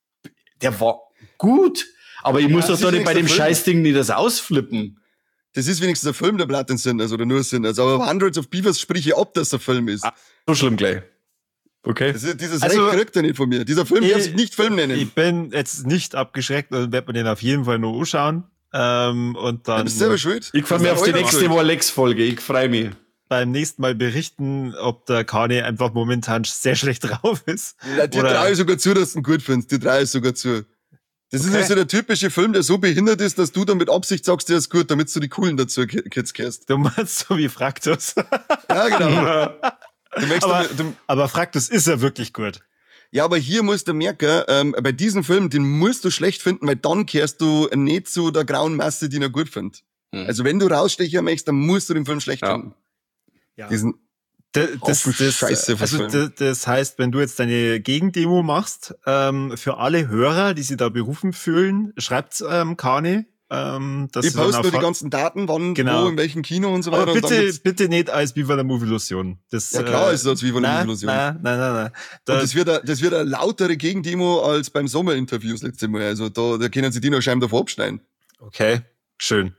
der war gut. Aber ich ja, muss doch da nicht bei dem Scheißding nicht das ausflippen. Das ist wenigstens ein Film, der Blood and Sinners oder nur Sinners. Aber Hundreds of Beavers sprich ich ab, dass der Film ist. Ah, so schlimm gleich. Okay. Das ist, dieses also, Recht kriegt er nicht von mir. Dieser Film ich, darf sich nicht Film nennen. Ich bin jetzt nicht abgeschreckt, also werde mir den auf jeden Fall noch anschauen. Ähm, und dann. Du bist selber schuld. Ich freue mich auf die nächste Alex-Folge. Ich freue mich. Beim nächsten Mal berichten, ob der Kanye einfach momentan sehr schlecht drauf ist. Ja, dir traue ich sogar zu, dass du ihn gut findest. Dir traue ich sogar zu. Das okay. ist ja so der typische Film, der so behindert ist, dass du dann mit Absicht sagst, der ist gut, damit du die Coolen dazu Kids kehrst. Du meinst so wie Fraktus. Ja, genau. Du merkst, aber, du, du, aber Fraktus ist ja wirklich gut. Ja, aber hier musst du merken, ähm, bei diesem Film, den musst du schlecht finden, weil dann kehrst du nicht zu der grauen Masse, die er gut findet. Hm. Also wenn du rausstechen möchtest, dann musst du den Film schlecht ja. finden. Ja. Diesen Das, das, das, Scheiße also das, das heißt, wenn du jetzt deine Gegendemo machst, ähm, für alle Hörer, die sich da berufen fühlen, schreibt ähm, Kanye. Ähm, dass ich poste nur die ganzen Daten, wann, genau. wo, in welchem Kino und so weiter. Aber bitte, und dann bitte nicht als Viva la Movie-Illusion. Das, ja klar äh, ist das als Viva la Movie-Illusion. Nein, nein, nein, nein. Da, und das wird, eine, das wird eine lautere Gegendemo als beim Sommerinterviews letzte Mal. Also da, da können sie die noch scheinbar davor abschneiden. Okay, schön.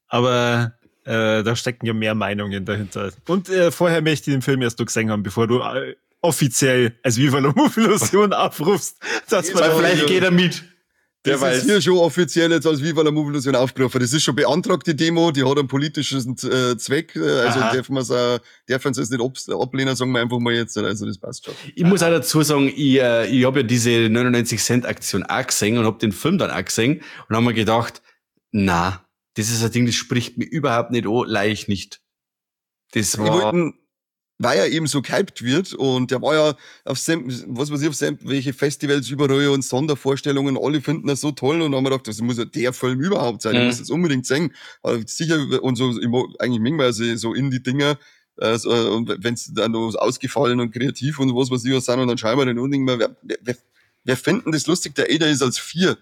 Aber Äh, da stecken ja mehr Meinungen dahinter. Und äh, vorher möchte ich den Film erst noch gesehen haben, bevor du äh, offiziell als Viva la Movie-Illusion aufrufst. Dass man vielleicht geht er mit. Der das weiß. Ist hier schon offiziell jetzt als Viva la Movie-Illusion aufgerufen. Das ist schon beantragt, die Demo, die hat einen politischen äh, Zweck. Also Aha. dürfen wir es dürfen sie es nicht ab, ablehnen, sagen wir einfach mal jetzt. Also das passt schon. Ich Aha. muss auch dazu sagen, ich, äh, ich habe ja diese neunundneunzig Cent Aktion auch gesehen und habe den Film dann auch gesehen und habe mir gedacht, na, das ist ein Ding, das spricht mir überhaupt nicht an, leicht nicht. Das war... Wollten, weil er eben so gehypt wird und der war ja auf sämt, was weiß ich, auf sämtliche Festivals überall und Sondervorstellungen, alle finden das so toll und dann haben wir gedacht, das muss ja der Film überhaupt sein, ich mhm. muss das unbedingt sehen. Aber sicher, und so, ich mag eigentlich manchmal so Indie-Dinger, also, und wenn es dann noch ausgefallen und kreativ und was weiß ich was sind und dann schauen wir den und denken wir, wer, wer, wer finden das lustig, der Ada ist als vier.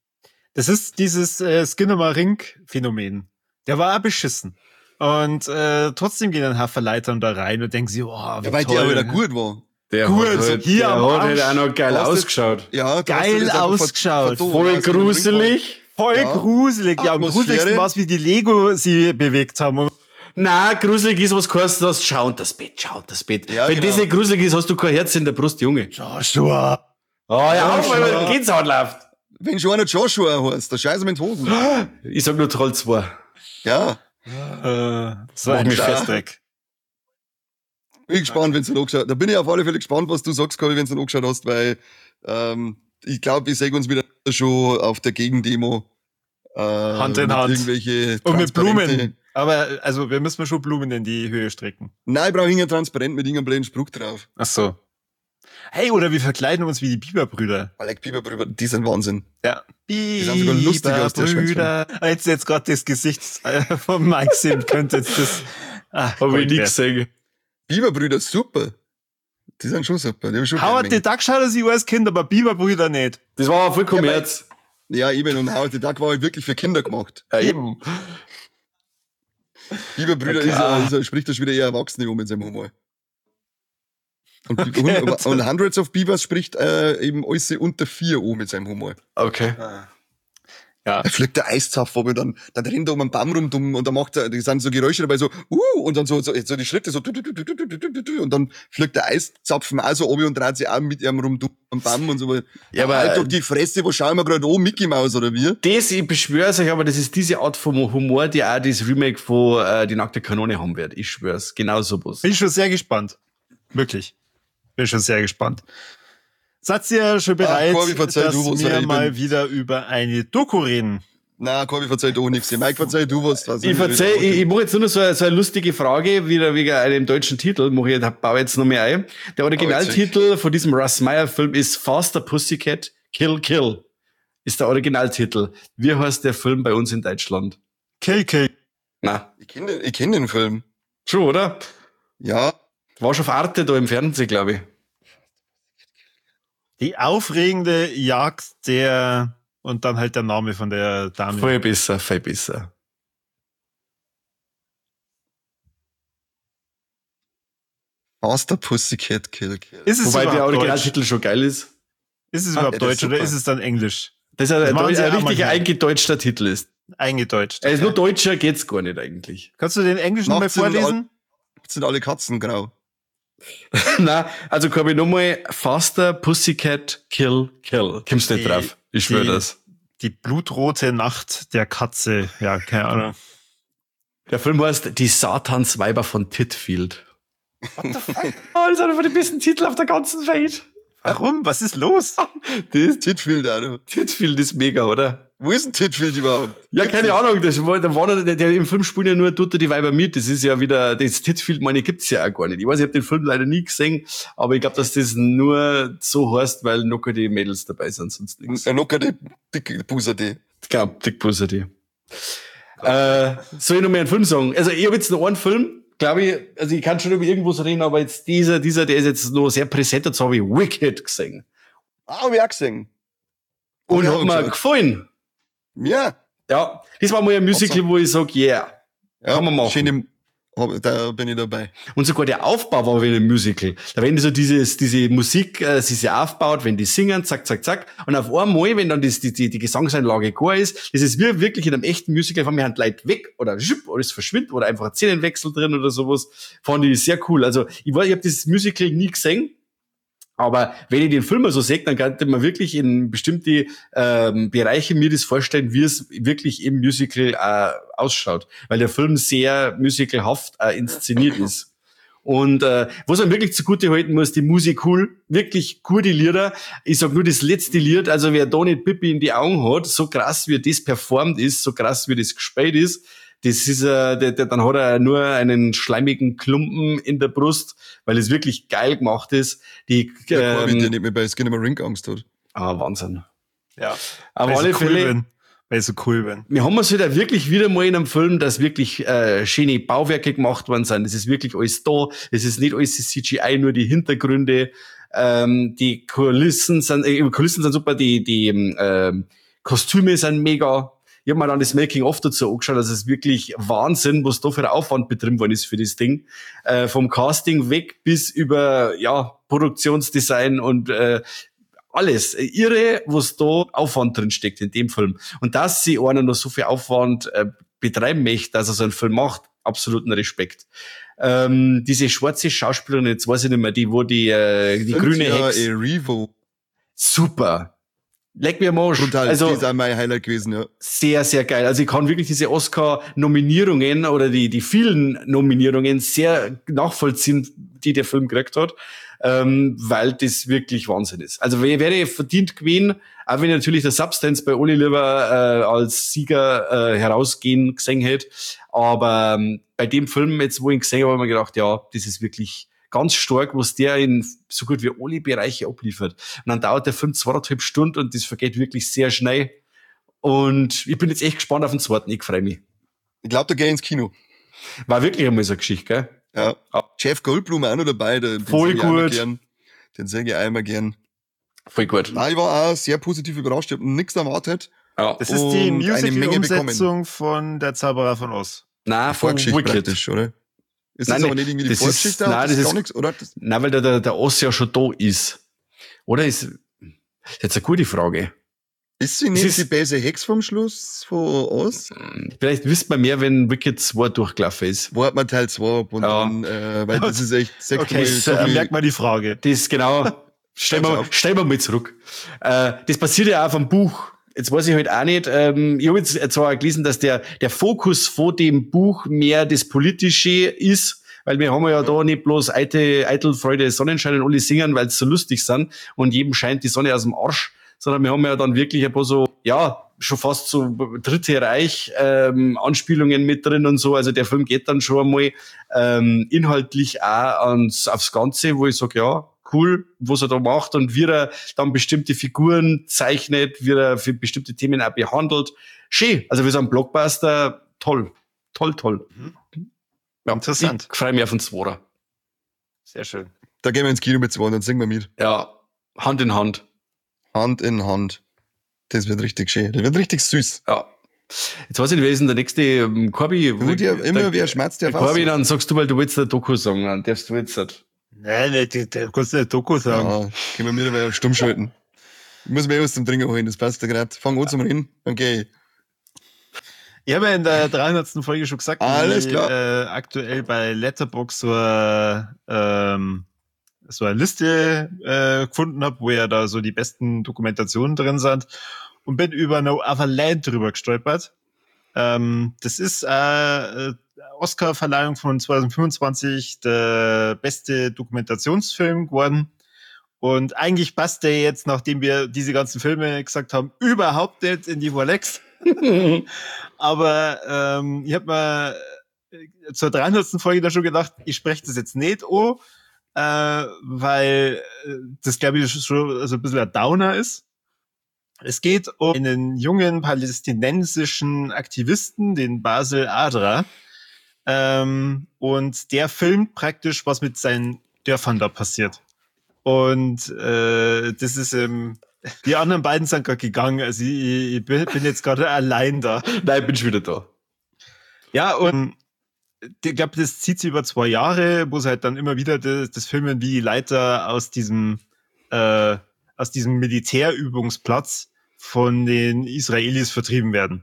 Das ist dieses äh, Skinner-Ring-Phänomen. Der war auch beschissen. Und äh, trotzdem gehen dann Haferleitern da rein und denken sie, oh, wie ja, weil toll. Der wieder gut war. Der gut, hat halt, hier der am hat halt Arsch. auch noch geil ausgeschaut. Ja, geil ausgeschaut. Voll gruselig. Voll ja. gruselig. Ja, am gruseligsten war es, wie die Lego sie bewegt haben. Na, gruselig ist, was heißt das? Schau unter das Bett, schau unter das Bett. Ja, Wenn genau. das nicht gruselig ist, hast du kein Herz in der Brust, Junge. Joshua. Oh ja, auch weil man geht's halt läuft. Wenn schon einer Joshua heißt, der Scheiße mit Hosen. Ich sag nur Troll zwei. Ja. Äh, so ein Festweg. Bin gespannt, wenn du ihn angeschaut hast. Da bin ich auf alle Fälle gespannt, was du sagst, Kabi, wenn du ihn angeschaut hast, weil ähm, ich glaube, wir sehen uns wieder schon auf der Gegendemo. Äh, Hand in Hand. Irgendwelche und mit Blumen. Aber also wir müssen schon Blumen in die Höhe strecken. Nein, ich brauche irgendein Transparent mit irgendeinem blöden Spruch drauf. Ach so. Hey, oder wir verkleiden uns wie die Biberbrüder. Alec, Biberbrüder, die sind Wahnsinn. Ja. Die sind sogar lustiger als der Brüder. Jetzt jetzt gerade das Gesicht äh, vom Mike sehen könnte jetzt das. Ach, hab ich nix sagen. Biberbrüder, super. Die sind schon super. Die schon Howard the Duck schaut er sich als Kind, aber Biberbrüder nicht. Das war voll Kommerz. Ja, eben, und Howard the Duck war halt wirklich für Kinder gemacht. Ja, eben. Biberbrüder okay. ist, ja, ist, ist, spricht das wieder eher Erwachsene um mit seinem Humor. Und, okay. und, und Hundreds of Beavers spricht äh, eben alles unter vier um mit seinem Humor. Okay. Ja. Da fliegt der Eiszapf ab und dann, dann rennt er um einen Baum rum und dann macht er, die sind so Geräusche dabei so, uh, und dann so, so, so die Schritte so, und dann fliegt der Eiszapfen auch so ab und dreht sich auch mit ihm rum am Baum und so. Ja, aber halt doch die Fresse, wo schauen wir gerade an, Mickey Mouse oder wie? Das, ich beschwör's euch, aber das ist diese Art von Humor, die auch das Remake von äh, Die nackte Kanone haben wird. Ich schwör's, genau sowas. Bin schon sehr gespannt. Wirklich. Bin schon sehr gespannt. Seid ihr schon bereit, Corby, verzeih dass du was, wir ich mal bin- wieder über eine Doku reden? Na, Corby, verzeih du nichts. Mike, verzeih du was. was Ich verzeih, ich, ich mache jetzt nur noch so eine, so eine lustige Frage, wieder wegen einem deutschen Titel, mach ich, baue jetzt noch mehr ein. Der Originaltitel von diesem Russ Meyer Film ist Faster Pussycat Kill Kill. Ist der Originaltitel. Wie heißt der Film bei uns in Deutschland? Kill, kill. Na, Ich kenne den, ich kenn den Film. schon, oder? Ja. War schon auf Arte da im Fernsehen, glaube ich. Die aufregende Jagd der, und dann halt der Name von der Dame. Viel besser, viel besser. Faster Pussycat Kill Kill. Ist es Wobei der überhaupt Deutsch? Originaltitel schon geil ist. Ist es Ah, überhaupt ja, das ist Deutsch oder super. ist es dann Englisch? Das ist ein, Das machen ein, sie ein auch richtiger manchmal. eingedeutschter Titel ist. Eingedeutscht. Er ist nur deutscher, geht's gar nicht eigentlich. Kannst du den Englischen mal Nachts sind vorlesen? Jetzt sind alle Katzen grau. Na, also komm ich nochmal Faster Pussycat Kill Kill. Kommst nicht Die- drauf. Ich schwöre die- das. Die blutrote Nacht der Katze. Ja, keine Ahnung. Der Film heißt Die Satansweiber von Titfield. What the fuck? Oh, das ist einer von den besten Titel auf der ganzen Welt. Warum? Was ist los? Das Titfield, Alter. Titfield ist mega, oder? Wo ist ein Titfield überhaupt? Ja, keine Ahnung. Das war, da war der, der im Film spielt ja nur tut er die Weiber mit. Das ist ja wieder, das Titfield, meine, gibt's ja auch gar nicht. Ich weiß, ich habe den Film leider nie gesehen, aber ich glaube, dass das nur so heißt, weil noch die Mädels dabei sind, sonst nichts. Ein Nocker, die dicke Buser, die. Ich glaube, Dick Pussy, die. Äh, soll ich noch mehr einen Film sagen? Also, ich habe jetzt noch einen Film, glaube ich, also ich kann schon über irgendwas reden, aber jetzt dieser, dieser, der ist jetzt noch sehr präsent, jetzt habe ich Wicked gesehen. Ah, hab ich auch gesehen. Und Ja, hat mir geschaut. gefallen. Ja. Ja, das war mal ein Musical, wo ich sag, yeah, Ja, kann man machen. Schöne, hab- da bin ich dabei. Und sogar der Aufbau war wie ein Musical. Da wenn so dieses, diese Musik, äh, sie sich aufbaut, wenn die singen, zack, zack, zack. Und auf einmal, wenn dann das, die, die, die Gesangseinlage Chor ist, das ist wie wirklich in einem echten Musical, von mir hand Leute weg oder schupp, oder es verschwindet oder einfach ein Szenenwechsel drin oder sowas. Fand ich sehr cool. Also, ich war, ich habe das Musical nie gesehen. Aber wenn ich den Film mal so sehe, dann könnte man wirklich in bestimmte ähm, Bereiche mir das vorstellen, wie es wirklich im Musical äh, ausschaut. Weil der Film sehr musicalhaft äh, inszeniert ist. Und äh, was man wirklich zugute halten muss, die Musik cool, wirklich gute Lieder. Ich sag nur das letzte Lied, also wer da nicht Pippi in die Augen hat, so krass wie das performt ist, so krass wie das gespielt ist, das ist, äh, der, der, dann hat er nur einen schleimigen Klumpen in der Brust, weil es wirklich geil gemacht ist. Die, Der Corby, der ähm, nicht mehr bei Skin Ring Angst hat. ah, Wahnsinn. Ja. Auf Weil alle ich so cool Fälle, bin. Weil ich so cool bin. wir haben es wieder wirklich wieder mal in einem Film, dass wirklich äh, schöne Bauwerke gemacht worden sind. Es ist wirklich alles da. Es ist nicht alles C G I, nur die Hintergründe. Ähm, die Kulissen sind, äh, Kulissen sind super. Die die ähm, Kostüme sind mega. Ich habe mir dann das Making-of dazu angeschaut. Also es ist wirklich Wahnsinn, was da für ein Aufwand betrieben worden ist für das Ding. Äh, vom Casting weg bis über ja Produktionsdesign und äh, alles. Irre, was da Aufwand drin steckt in dem Film. Und dass sie einer noch so viel Aufwand äh, betreiben möchte, dass er so einen Film macht, absoluten Respekt. Ähm, diese schwarze Schauspielerin, jetzt weiß ich nicht mehr, die, wo die, äh, die grüne Ja, Hex. eh, Revo. Super. Leck mir mal. Brutal. Also, das ist auch mein Highlight gewesen, ja. sehr, sehr geil. Also ich kann wirklich diese Oscar-Nominierungen oder die, die vielen Nominierungen sehr nachvollziehen, die der Film gekriegt hat, ähm, weil das wirklich Wahnsinn ist. Also wer wäre verdient gewesen, auch wenn natürlich der Substance bei Oli lieber äh, als Sieger äh, herausgehen gesehen hätte. Aber ähm, bei dem Film, jetzt wo ich ihn gesehen habe, habe ich mir gedacht, ja, das ist wirklich ganz stark, was der in so gut wie alle Bereiche abliefert. Und dann dauert der Film zweieinhalb Stunden und das vergeht wirklich sehr schnell. Und ich bin jetzt echt gespannt auf den zweiten. Ich freue mich. Ich glaube, da gehe ich ins Kino. War wirklich einmal so eine Geschichte, gell? Ja. Jeff Goldblum auch noch dabei. Den, den Voll sag ich auch immer gut. Gern. Den sage ich einmal gern. Voll gut. Nein, ich war auch sehr positiv überrascht. Ich habe nichts erwartet. Ja. Das ist die Und eine Menge Musical-Umsetzung von Der Zauberer von Oz. Nein, von Vorgeschichte Wicked. praktisch, oder? Ist Nein, das aber nee, nicht irgendwie die das ist- Vorgeschichte? nein, das das ist ist- gar nichts, oder? Das, Nein, weil der, der, der Oss ja schon da ist. Oder ist, das ist jetzt eine gute Frage. ist sie Es nicht ist- die böse Hex vom Schluss von Oz? Vielleicht wisst man mehr, wenn Wicked zwei durchgelaufen ist. Warten wir Teil zwei ab und Ja. dann, äh, weil das ist echt sexuell. Okay, so da viel- merkt man die Frage. Das genau, stellen wir, auf. stellen wir mal zurück. Äh, das passiert ja auch vom Buch. Jetzt weiß ich halt auch nicht, ähm, ich habe jetzt zwar gelesen, dass der, der Fokus vor dem Buch mehr das Politische ist, weil wir haben ja da nicht bloß Eitel, Eitel, Freude, Sonnenschein und alle singen, weil sie so lustig sind und jedem scheint die Sonne aus dem Arsch, sondern wir haben ja dann wirklich ein paar so, ja, schon fast so Dritte Reich ähm, Anspielungen mit drin und so. Also der Film geht dann schon einmal ähm, inhaltlich auch ans, aufs Ganze, wo ich sage, ja, cool, was er da macht und wie er dann bestimmte Figuren zeichnet, wie er für bestimmte Themen auch behandelt. Schön. Also wir sagen Blockbuster, toll. Toll, toll. Mhm. Ja, interessant. Ich freue mich auf den Zweiter. Sehr schön. Da gehen wir ins Kino mit zwei, dann singen wir mit. Ja, Hand in Hand. Hand in Hand. Das wird richtig schön. Das wird richtig süß. Ja. Jetzt weiß ich nicht, wer ist denn der nächste ähm, Corby? Du, dir immer, wer schmerzt der Corby, fast? dann sagst du, weil du willst eine Doku sagen, dann darfst du jetzt nicht. Nein, nein, du, du kannst nicht Doku sagen. Ja, können wir wieder mal stumm schalten. Ich muss mir was zum Trinken holen, das passt ja gerade. Fang an zum Reden, dann geh ich. Ich habe ja in der dreihundertsten Folge schon gesagt, dass Alles ich klar. Äh, aktuell bei Letterboxd so eine, ähm, so eine Liste äh, gefunden habe, wo ja da so die besten Dokumentationen drin sind und bin über No Other Land drüber gestolpert. Ähm, das ist äh, Oscar-Verleihung von zwanzig fünfundzwanzig, der beste Dokumentationsfilm geworden. Und eigentlich passt der jetzt, nachdem wir diese ganzen Filme gesagt haben, überhaupt nicht in die Rolex. Aber ähm, ich habe mir zur dreihundertsten Folge da schon gedacht, ich spreche das jetzt nicht an, äh, weil das, glaube ich, schon so ein bisschen ein Downer ist. Es geht um einen jungen palästinensischen Aktivisten, den Basel Adra. Ähm, und der filmt praktisch, was mit seinen Dörfern da passiert. Und äh, das ist ähm, die anderen beiden sind gerade gegangen. Also ich, ich bin, bin jetzt gerade allein da. Nein, ich bin schon wieder da. Ja, und ich glaube, das zieht sich über zwei Jahre, wo sie halt dann immer wieder das, das filmen, wie die Leiter aus diesem äh, aus diesem Militärübungsplatz von den Israelis vertrieben werden.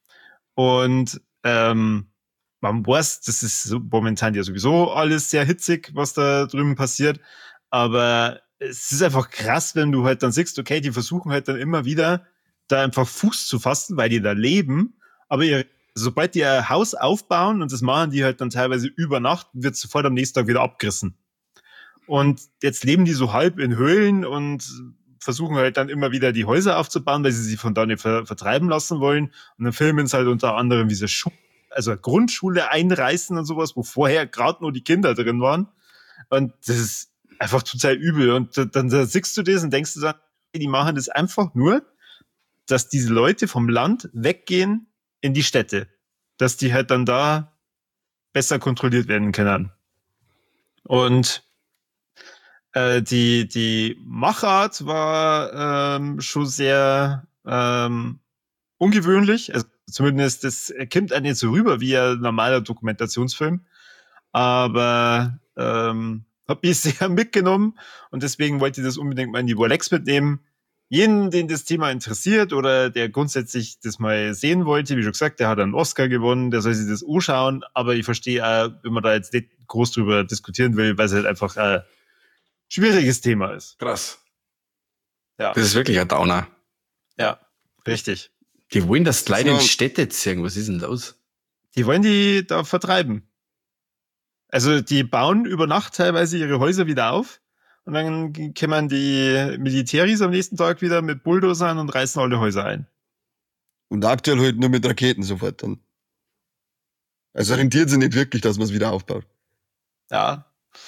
Und ähm, man weiß, das ist so momentan ja sowieso alles sehr hitzig, was da drüben passiert. Aber es ist einfach krass, wenn du halt dann siehst, okay, die versuchen halt dann immer wieder da einfach Fuß zu fassen, weil die da leben. Aber ihr, sobald die ein Haus aufbauen, und das machen die halt dann teilweise über Nacht, wird sofort am nächsten Tag wieder abgerissen. Und jetzt leben die so halb in Höhlen und versuchen halt dann immer wieder die Häuser aufzubauen, weil sie sie von da nicht ver- vertreiben lassen wollen. Und dann filmen sie halt unter anderem, wie sie Schu- also eine Grundschule einreißen und sowas, wo vorher gerade nur die Kinder drin waren. Und das ist einfach total übel. Und dann, dann siehst du das und denkst du dann, die machen das einfach nur, dass diese Leute vom Land weggehen in die Städte. Dass die halt dann da besser kontrolliert werden können. Und äh, die, die Machart war ähm, schon sehr ähm, ungewöhnlich. Also zumindest, das kommt einem nicht so rüber wie ein normaler Dokumentationsfilm. Aber ähm, habe ich sehr mitgenommen und deswegen wollte ich das unbedingt mal in die Rolex mitnehmen. Jeden, den das Thema interessiert oder der grundsätzlich das mal sehen wollte, wie schon gesagt, der hat einen Oscar gewonnen, der soll sich das anschauen, aber ich verstehe auch, wenn man da jetzt nicht groß drüber diskutieren will, weil es halt einfach ein schwieriges Thema ist. Krass. Ja, Das ist wirklich ein Downer. ja, richtig. Die wollen das Leute in Ja. Städte ziehen. Was ist denn los? Die wollen die da vertreiben. Also die bauen über Nacht teilweise ihre Häuser wieder auf und dann kommen die Militäris am nächsten Tag wieder mit Bulldozern und reißen alle Häuser ein. Und aktuell halt nur mit Raketen sofort dann. Also rentiert sich nicht wirklich, dass man es wieder aufbaut. Ja.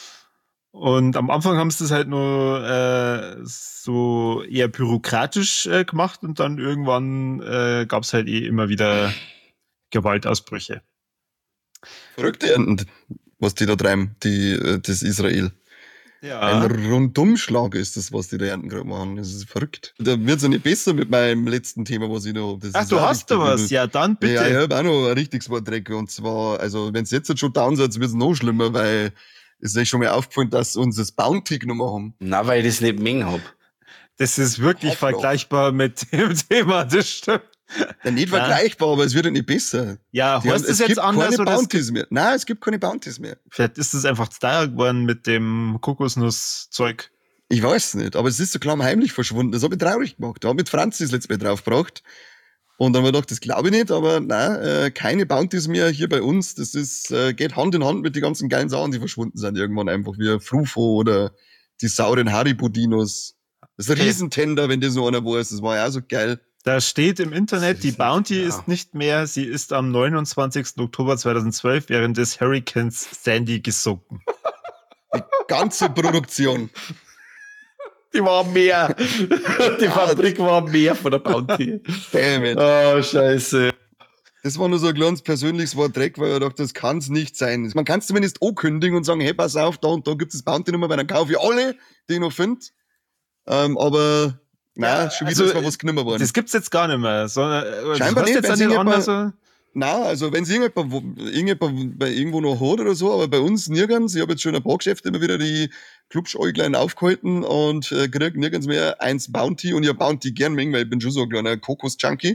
Und am Anfang haben sie das halt nur äh, so eher bürokratisch äh, gemacht und dann irgendwann äh, gab es halt eh immer wieder Gewaltausbrüche. Verrückte Ernten, was die da treiben, die, äh, das Israel. Ja. Ein Rundumschlag ist das, was die da Ernten gerade machen. Das ist verrückt. Da wird's ja nicht besser mit meinem letzten Thema, was ich noch habe. Das Ach, ist du auch hast da richtig was? übel. Ja, dann bitte. Ja, ich habe auch noch ein richtiges Wortdreck. Und zwar, also wenn es jetzt schon down wird, wird es noch schlimmer, weil es ist schon mal aufgefallen, dass sie uns das Bounty genommen haben. Na, weil ich das nicht mengen hab. Das ist wirklich Auflauf. vergleichbar mit dem Thema, das stimmt. Ja, nicht Ja. vergleichbar, aber es wird ja nicht besser. Ja, Die heißt haben- das jetzt gibt anders keine oder es Bounties mehr. Nein, es gibt keine Bounties mehr. vielleicht ist es einfach Style geworden mit dem Kokosnusszeug. Ich weiß nicht, aber es ist so klamm heimlich verschwunden. Das habe ich traurig gemacht. Da habe ich Franzi das letzte Mal draufgebracht. Und dann haben wir gedacht, das glaube ich nicht, aber nein, äh, keine Bounties mehr hier bei uns. Das ist äh, geht Hand in Hand mit den ganzen geilen Sachen, die verschwunden sind irgendwann einfach, wie Frufo oder die sauren Haribo-Dinos. Das ist ein Okay. Riesentender, wenn das so einer war. Das war ja auch so geil. Da steht im Internet, die ist nicht- Bounty ja. ist nicht mehr, sie ist am neunundzwanzigsten Oktober zweitausendzwölf während des Hurricanes Sandy gesunken. Ganze Produktion. Die war mehr. Die Fabrik war mehr von der Bounty. Damn it. Oh, scheiße. Das war nur so ein kleines persönliches Wort Dreck, weil ich dachte, das kann's nicht sein. Man kann es zumindest ankündigen und sagen, hey, pass auf, da und da gibt's das Bounty-Nummer, weil dann kaufe ich alle, die ich noch finde. Ähm, aber, nein, Ja, schon wieder also, ist mal was genommen worden. Das gibt's jetzt gar nicht mehr. Sondern, äh, Scheinbar du hast nicht, jetzt wenn an sie den nicht anderen mal- so. Nein, also wenn es irgendjemand, wo- irgendjemand bei irgendwo noch hat oder so, aber bei uns nirgends, ich habe jetzt schon ein paar Geschäfte immer wieder die Klubschäuglein aufgehalten und äh, krieg nirgends mehr eins Bounty und ich hab Bounty gern mengen, weil ich bin schon so ein kleiner Kokos-Junkie.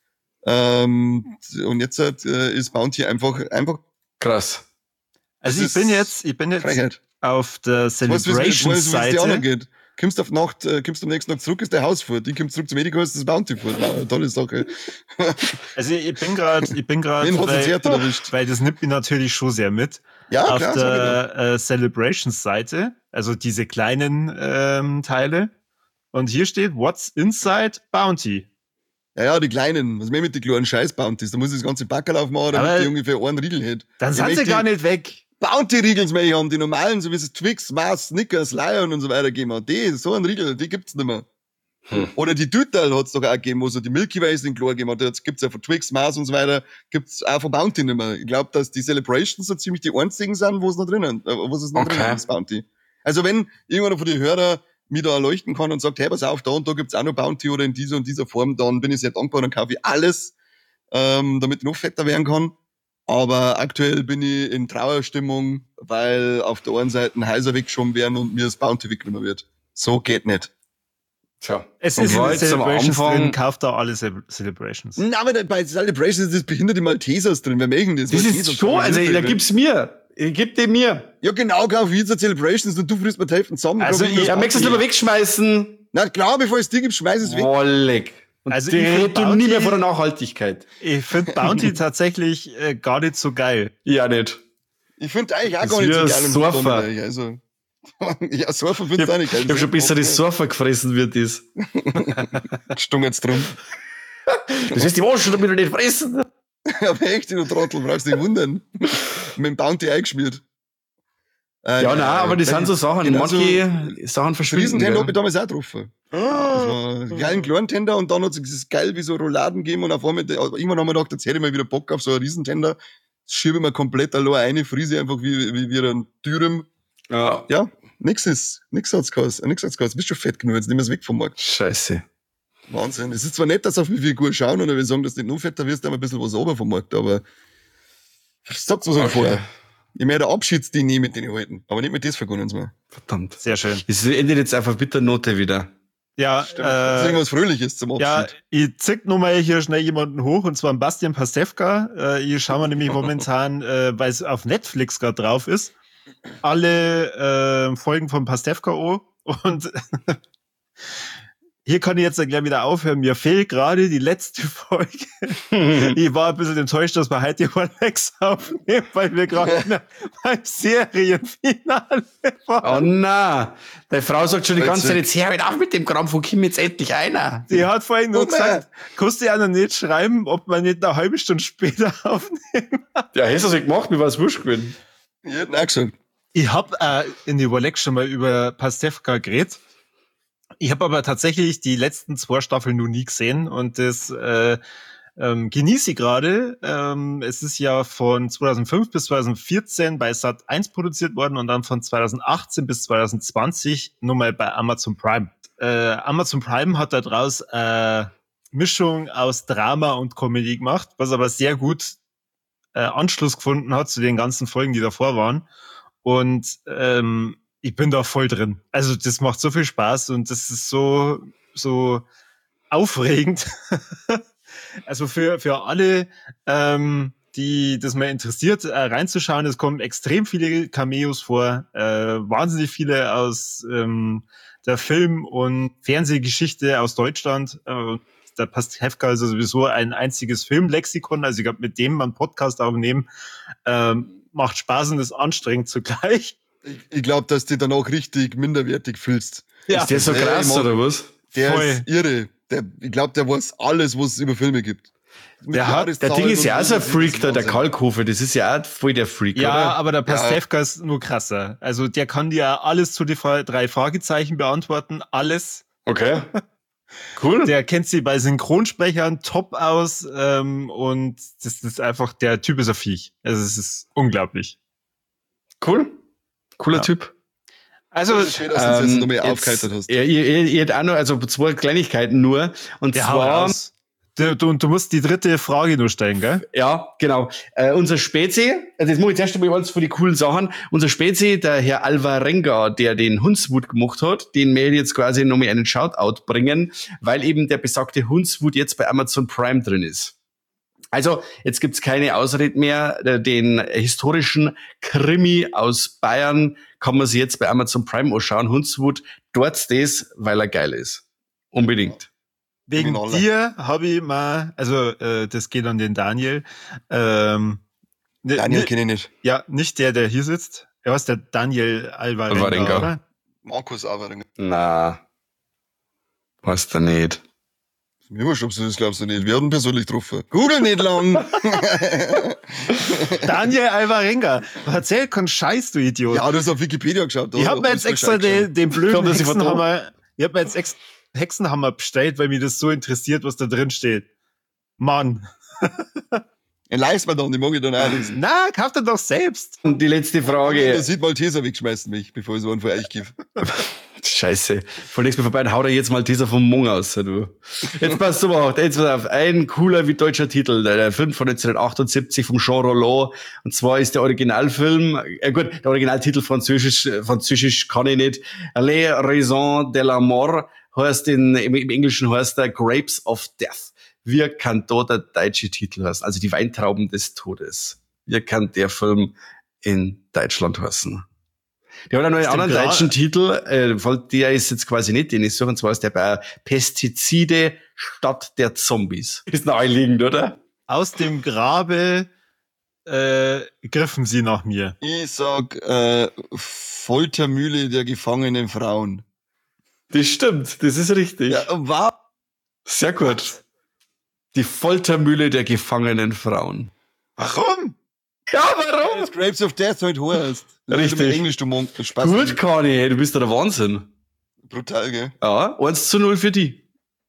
Ähm, und jetzt äh, ist Bounty einfach, einfach Krass. Also Das ich bin ist jetzt, ich bin jetzt Frechheit. auf der Weißt du, wie es wie es die Celebration-Seite. anderen geht? Kommst auf Nacht, äh, kommst am nächsten Tag zurück, ist der Haus vor. Die kommt zurück zum Medical, ist das Bounty vor. Wow, tolle Sache. Also ich bin gerade, ich bin gerade, Wen hat's jetzt weil, härter erwischt? weil das nimmt mich natürlich schon sehr mit. Ja, auf klar, sag ich doch. der äh, Celebrations-Seite, also diese kleinen ähm, Teile. Und hier steht, what's inside Bounty? Ja, ja, die kleinen. Was mehr mit den kleinen Scheiß-Bounties? Da muss ich das ganze Backerl aufmachen, damit Aber die ungefähr einen Riegel hätte. Dann Ich sind sie möchte gar nicht weg. Bounty-Riegels mehr haben, die normalen, so wie es Twix, Mars, Snickers, Lion und so weiter geben. Und die, so ein Riegel, die gibt's nicht mehr. Hm. Oder die Tüterl hat's doch auch gegeben, wo so die Milky Ways in klar gegeben hat. Jetzt gibt's ja von Twix, Mars und so weiter, gibt's auch von Bounty nicht mehr. Ich glaube, dass die Celebrations so ziemlich die einzigen sind, wo es noch drinnen, äh, wo es noch Okay. drinnen ist, Bounty. Also wenn irgendeiner von den Hörern mich da erleuchten kann und sagt, hey, pass auf, da und da gibt's auch noch Bounty oder in dieser und dieser Form, dann bin ich sehr dankbar, dann kaufe ich alles, ähm, damit ich noch fetter werden kann. Aber aktuell bin ich in Trauerstimmung, weil auf der einen Seite Häuser weggeschoben werden und mir das Bounty weggenommen wird. So geht nicht. Tja. Es Und ist in war den jetzt am Celebrations Anfang- drin, kauft da alle Ce- Celebrations. Na, aber da- bei Celebrations ist das behinderte Maltesers drin. Wer mögen das? Das Maltesers ist schon, kann also ich da nicht gib's mir. Gib dem mir. Ja, genau, kauf jetzt Celebrations und du frisst mir die Hälfte zusammen. Also Kauf ich- das Ja, möchtest du es Bounty. lieber wegschmeißen? Na klar, bevor es dir gibt, schmeiß es weg. Wollig. Und Also die ich find redet du nie Bounty- mehr von der Nachhaltigkeit. Ich finde Bounty tatsächlich äh, gar nicht so geil. Ja, nicht. Ich finde eigentlich auch Das gar nicht so ist geil. im Surfer. Sommerbereich, Also, ja, Surfer findest du auch nicht geil. Ich hab schon besser die Surfer gefressen wird das. Stung jetzt drum. Das heißt, die Waschen damit nicht fressen. Aber echt, du Trottel, brauchst dich nicht wundern. Mit dem Bounty eingeschmiert. Äh, Ja, nein, aber die sind so Sachen. genau Manche Sachen so verschwinden. Riesentender gell. habe ich damals auch getroffen. Das war ein kleinen kleinen Tender und dann hat es dieses geil wie so Rouladen gegeben und auf einmal, irgendwann haben wir gedacht, jetzt hätte ich mal wieder Bock auf so einen Riesentender. Das schiebe ich mir komplett allein eine, friese einfach wie, wie, wie ein Dürüm. Ja. Ja, nix ist, nix hat's gekostet, nix hat's gekostet. Du bist schon fett genug, jetzt nehmen wir es weg vom Markt. Scheiße. Wahnsinn. Es ist zwar nett, dass auf mich viel gut schauen oder wir sagen, dass du nicht noch fetter wirst, aber ein bisschen was runter vom Markt, aber sag's was okay. vorher. Ich möchte eine Abschiedsdien nie mit denen halten, aber nicht mit das vergunnen sie mir. Verdammt. Sehr schön. Es endet jetzt einfach mit der Note wieder. Ja, Das ist äh, irgendwas Fröhliches zum Abschied. ja, ich zick nur mal hier schnell jemanden hoch, und zwar einen Bastian Pastewka. Äh, hier schauen wir nämlich momentan, äh, weil es auf Netflix gerade drauf ist, alle äh, Folgen von Pastewka an. Und hier kann ich jetzt dann gleich wieder aufhören. Mir fehlt gerade die letzte Folge. Ich war ein bisschen enttäuscht, dass wir heute über Lex aufnehmen, weil wir gerade beim Serienfinale waren. Oh na, deine Frau sagt schon die ganze Zeit, Witzig. jetzt hör halt auf mit dem Kram, wo kommt jetzt endlich einer? Die hat vorhin nur Guck mal. gesagt, kannst du ja noch nicht schreiben, ob wir nicht eine halbe Stunde später aufnehmen. Ja, hast du das nicht gemacht, mir war es wurscht gewesen. Ich hätte auch gesagt. Ich habe äh, in die Überleg schon mal über Pastewka geredet. Ich habe aber tatsächlich die letzten zwei Staffeln noch nie gesehen und das äh, ähm, genieße ich gerade. Ähm, es ist ja von zweitausendfünf bis zweitausendvierzehn bei Sat eins produziert worden und dann von zweitausendachtzehn bis zweitausendzwanzig nur mal bei Amazon Prime. Äh, Amazon Prime hat daraus äh, Mischung aus Drama und Comedy gemacht, was aber sehr gut äh, Anschluss gefunden hat zu den ganzen Folgen, die davor waren. Und ähm, ich bin da voll drin. Also das macht so viel Spaß und das ist so so aufregend. Also für für alle, ähm, die das mal interessiert, äh, reinzuschauen. Es kommen extrem viele Cameos vor, äh, wahnsinnig viele aus ähm, der Film- und Fernsehgeschichte aus Deutschland. Äh, der Pastewka ist ja sowieso ein einziges Filmlexikon, also ich glaube, mit dem man Podcast aufnehmen, ähm, macht Spaß und ist anstrengend zugleich. Ich, ich glaube, dass du dann auch richtig minderwertig fühlst. Ja. Ist der so krass, der, oder was? Der Voll. ist irre. Der, ich glaube, der weiß alles, was es über Filme gibt. Der, hat, der Ding ist ja auch so ein Freak, da, der Kalkofe, das ist ja auch voll der Freak, ja, oder? aber der Pastewka ja. ist nur krasser. Also der kann dir alles zu den drei Fragezeichen beantworten, alles. Okay. Cool. Der kennt sie bei Synchronsprechern top aus ähm, und das ist einfach, der Typ ist ein Viech. Also es ist unglaublich. Cool. Cooler ja. Typ. Also, schön, dass du ähm, das noch mehr jetzt, aufgeheitert hast. Ihr, ihr, ihr habt auch noch, also zwei Kleinigkeiten nur. Und ja, zwar, du, du, du musst die dritte Frage nur stellen, gell? Ja, genau. Äh, unser Spezi, also jetzt muss ich zuerst einmal alles für die coolen Sachen. Unser Spezi, der Herr Alvarenga, der den Hundswut gemacht hat, den möchte ich jetzt quasi noch mal einen Shoutout bringen, weil eben der besagte Hundswut jetzt bei Amazon Prime drin ist. Also, jetzt gibt's keine Ausrede mehr. Den historischen Krimi aus Bayern kann man sich jetzt bei Amazon Prime anschauen. Hundswut, dort das, weil er geil ist. Unbedingt. Wegen Originale. dir habe ich mal, also äh, das geht an den Daniel. Ähm, ne, Daniel ne, kenne ich nicht. Ja, nicht der, der hier sitzt. Er ist der Daniel Alvarenga, Alvarenga. oder? Markus Alvarenga. Na, weißt du nicht. Mir wurscht, ob du das glaubst du nicht. Wir hatten persönlich getroffen. Google nicht lang. Daniel Alvarenga. Erzähl keinen Scheiß, du Idiot. Ja, du hast auf Wikipedia geschaut. ich hab mir jetzt extra den, den blöden Kommt das hier von da? Hexenhammer, ich hab mir jetzt extra Hexenhammer bestellt, weil mich das so interessiert, was da drin steht. Mann. Ein leist mir dann, die mag ich dann auch lesen. Na, kauf den doch selbst. Und die letzte Frage. Da sieht Malteser wegschmeißen mich, bevor ich so einen von euch gebe. Scheiße. Von nächstes Mal vorbei und hau dir jetzt mal dieser vom Mung aus, du. Jetzt passt du auf, jetzt pass auf. Ein cooler wie deutscher Titel, der Film von neunzehnhundertachtundsiebzig vom Jean Rollin. Und zwar ist der Originalfilm, äh gut, der Originaltitel französisch, französisch kann ich nicht. Les Raisons de la Mort heißt in, im, im Englischen heißt der Grapes of Death. Wie kann da der deutsche Titel heißen? Also die Weintrauben des Todes. Wie kann der Film in Deutschland heißen? Der hat auch noch einen anderen Gra- deutschen Titel, äh, der ist jetzt quasi nicht, den ich suche, und zwar ist der bei Pestizide statt der Zombies. Ist naheliegend, oder? Aus dem Grabe äh, griffen sie nach mir. Ich sag, äh, Foltermühle der gefangenen Frauen. Das stimmt, das ist richtig. Ja, wow. Sehr gut. Die Foltermühle der gefangenen Frauen. Warum? Ja, warum? Das Grapes of Death halt heißt. Richtig. Englisch, du Monk, das Spaß. Gut, Conny, du bist doch der Wahnsinn. Brutal, gell? Ja, eins zu null für die.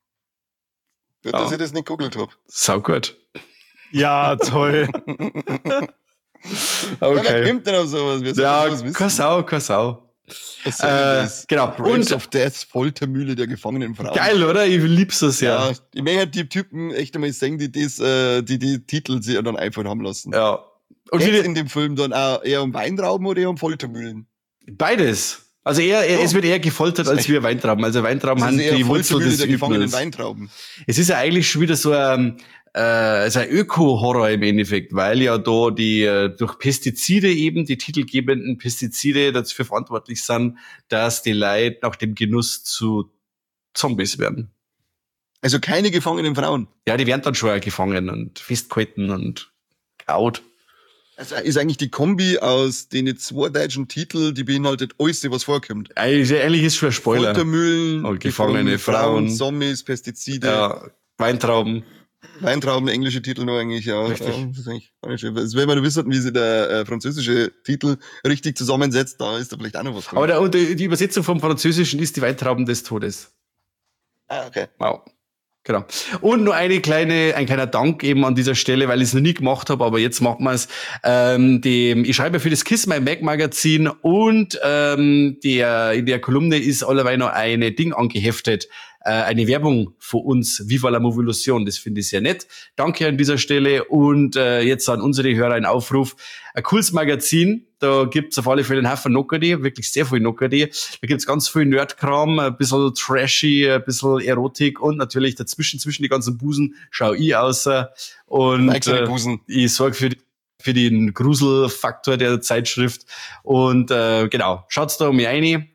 Gut, Ja. dass ich das nicht gegoogelt hab. Sau gut. Ja, toll. Ja, wer Okay. kommt denn auf sowas? Wer soll Ja, sowas wissen? keine Sau, keine Sau. Was soll Äh, denn das? genau. Grapes Und of Death, Foltermühle der gefangenen Frauen. geil, oder? Ich lieb's so sehr. Ja, ich möchte die Typen echt einmal sehen, die das, äh, die die Titel sich dann einfach haben lassen. Ja. Und Geht's wie, in dem Film dann auch eher um Weintrauben oder eher um Foltermühlen? beides. Also er, er Oh. es wird eher gefoltert als wir Weintrauben. Also Weintrauben Das haben ist eher die Wurzel Foltermühle des der gefangenen Übels. Weintrauben. Es ist ja eigentlich schon wieder so ein, äh, so ein Öko-Horror im Endeffekt, weil ja da die äh, durch Pestizide eben, die titelgebenden Pestizide dafür verantwortlich sind, dass die Leute nach dem Genuss zu Zombies werden. Also keine gefangenen Frauen. Ja, die werden dann schon gefangen und festgehalten und kaut. Also ist eigentlich die Kombi aus den zwei deutschen Titeln, die beinhaltet alles, was vorkommt. Eigentlich, eigentlich ist schon ein Spoiler. Foltermühlen, Oh, gefangene Frauen. Zombies, Pestizide, Ja, Weintrauben. Weintrauben, englische Titel noch eigentlich, ja. Richtig. Ja, das ist eigentlich gar nicht schön. Also wenn man wissen, wie sich der äh, französische Titel richtig zusammensetzt, da ist da vielleicht auch noch was drin. Aber der, und die die Übersetzung vom Französischen ist die Weintrauben des Todes. ah, okay. Wow. Genau. Und nur eine kleine, ein kleiner Dank eben an dieser Stelle, weil ich es noch nie gemacht habe, aber jetzt machen wir es. Ähm, dem, ich schreibe für das Kiss My Mac Magazin und ähm, der in der Kolumne ist allerweil noch eine Ding angeheftet, äh, eine Werbung für uns, Viva la Movolution. Das finde ich sehr nett. Danke an dieser Stelle und äh, jetzt an unsere Hörer ein Aufruf. Ein cooles Magazin, da gibt's auf alle Fälle einen Haufen Nockerdi, wirklich sehr viel Nockerdi. Da gibt's ganz viel Nerdkram, ein bisschen trashy, ein bisschen Erotik und natürlich dazwischen, zwischen die ganzen Busen, schau ich aus. Und Like seine äh, Busen. ich sorge für, die- für den Gruselfaktor der Zeitschrift. Und äh, genau, schaut's da um mich rein.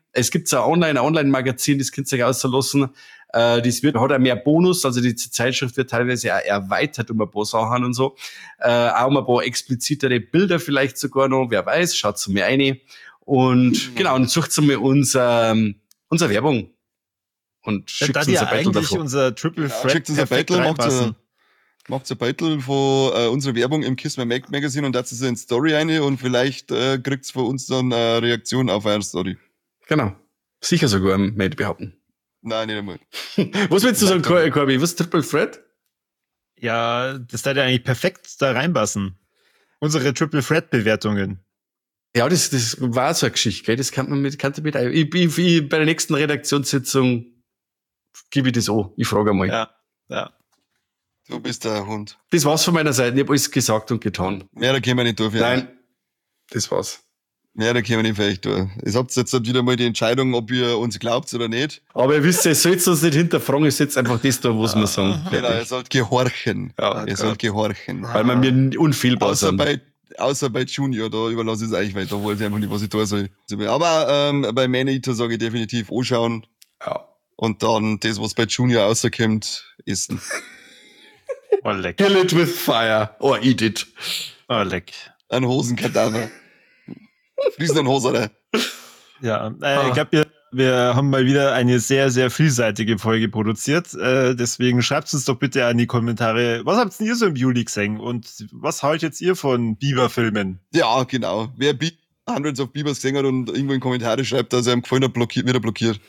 Es gibt so ein Online, ein Online-Magazin, das könnt ihr euch auslassen. Äh, das wird, hat auch mehr Bonus, also die Zeitschrift wird teilweise auch erweitert um ein paar Sachen und so. Äh, auch um ein paar explizitere Bilder vielleicht sogar noch, wer weiß, schaut zu mir rein. Und genau, und sucht mal unser, unsere Werbung. Und schickt da uns ja ein Battle eigentlich davor. unser Triple Threat Schickt uns ein perfekt Battle, macht reinpassen. ein, macht ein Battle von äh, unserer Werbung im Kiss My Mac Magazine und dazu so in Story rein und vielleicht äh, kriegt's von uns dann eine Reaktion auf eure Story. Genau. Sicher sogar, möchte ich behaupten. Nein, nicht einmal. Was willst du sagen, Cor- Corby? Was ist Triple Threat? Ja, das da ja eigentlich perfekt da reinpassen. Unsere Triple Threat Bewertungen. Ja, das, das war so eine Geschichte, gell? Das kann man mit, kann mit, ich, ich, ich, bei der nächsten Redaktionssitzung gebe ich das an. Ich frage einmal. Ja, ja. Du bist der Hund. Das war's von meiner Seite. Ich habe alles gesagt und getan. Mehr da können wir nicht durch. Nein. Das war's. Mehr da können wir nicht vielleicht durch. Ihr habt jetzt halt wieder mal die Entscheidung, ob ihr uns glaubt oder nicht. Aber ihr wisst, ihr sollt uns nicht hinterfragen, ihr sollt einfach das da, was wir sagen. Genau, ihr sollt gehorchen. Ja, ihr sollt gehorchen. Weil wir mir unfehlbar Außer sind. bei, außer bei Junior, da überlasse ich es euch, weil da weiß ich einfach nicht, was ich tun soll. Aber ähm, bei Man-Eater sage ich definitiv anschauen. Ja. Und dann das, was bei Junior rauskommt, essen. Oh, leck. Kill it with fire. Or eat it. Oh, leck. Ein Hosenkadaver. Friesen und Hose, Ja, äh, Ah. ich glaube, wir, wir haben mal wieder eine sehr, sehr vielseitige Folge produziert. Äh, deswegen schreibt uns doch bitte an die Kommentare, was habt denn ihr so im Juli gesehen und was haltet ihr von Biber-Filmen? Ja, genau. Wer Be- Hundreds of Beavers gesehen hat und irgendwo in Kommentare schreibt, dass er ihm gefallen hat, blockiert, wieder blockiert.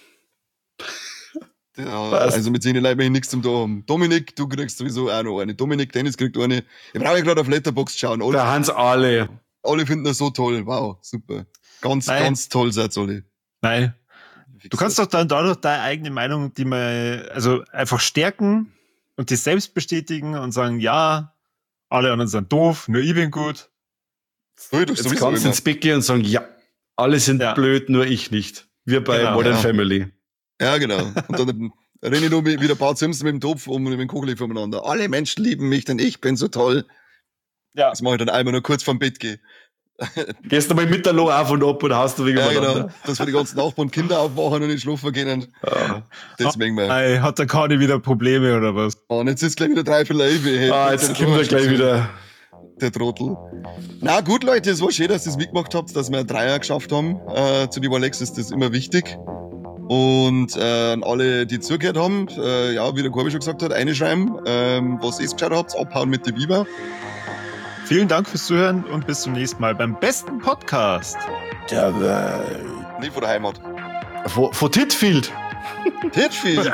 Ja, Was? also mit seinen Leuten nichts zum da haben. Dominik, du kriegst sowieso auch noch eine. Dominik, Dennis kriegt eine. Ich brauche gerade auf Letterboxd schauen. Alle, Da haben's alle. alle finden das so toll. Wow, super. Ganz, Nein. ganz toll seid ihr alle. Nein. Du kannst doch dann dadurch deine eigene Meinung, die mal, also einfach stärken und dich selbst bestätigen und sagen, ja, alle anderen sind doof, nur ich bin gut. Hey, du Jetzt sowieso kannst du immer. ins Bett gehen und sagen, ja, alle sind Ja. blöd, nur ich nicht. Wir bei Genau, Modern ja. Family. Ja, genau. Und dann renne ich noch mit, wie der Bart Simpson mit dem Topf und mit dem Kugel voneinander. Alle Menschen lieben mich, denn ich bin so toll. Ja. Das mache ich dann einmal noch kurz vorm Bett gehe. Gehst du mal mit der Lo auf und ab und haust du wegen Ja, ja, genau. Dass wir die ganzen Nachbarn und Kinder aufwachen und nicht schlafen können. Ja. Deswegen mal. Ei, hat der Kani wieder Probleme oder was? Und jetzt ist gleich wieder drei für Leibe. Hey, Ah, jetzt kommt er gleich wieder. Der Trottel. Na gut, Leute, es war schön, dass ihr es mitgemacht habt, dass wir einen Dreier geschafft haben. Äh, zu die Alex ist das immer wichtig. Und äh, an alle, die zugehört haben, äh, ja, wie der Corby schon gesagt hat, einschreiben, ähm, was ihr geschaut habt, abhauen mit der Biber. Vielen Dank fürs Zuhören und bis zum nächsten Mal beim besten Podcast. Nicht von der Heimat. Von, von Titfield. Titfield.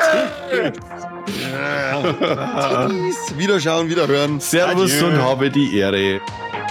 Wiederschauen, wiederhören. Servus Adieu. und habe die Ehre.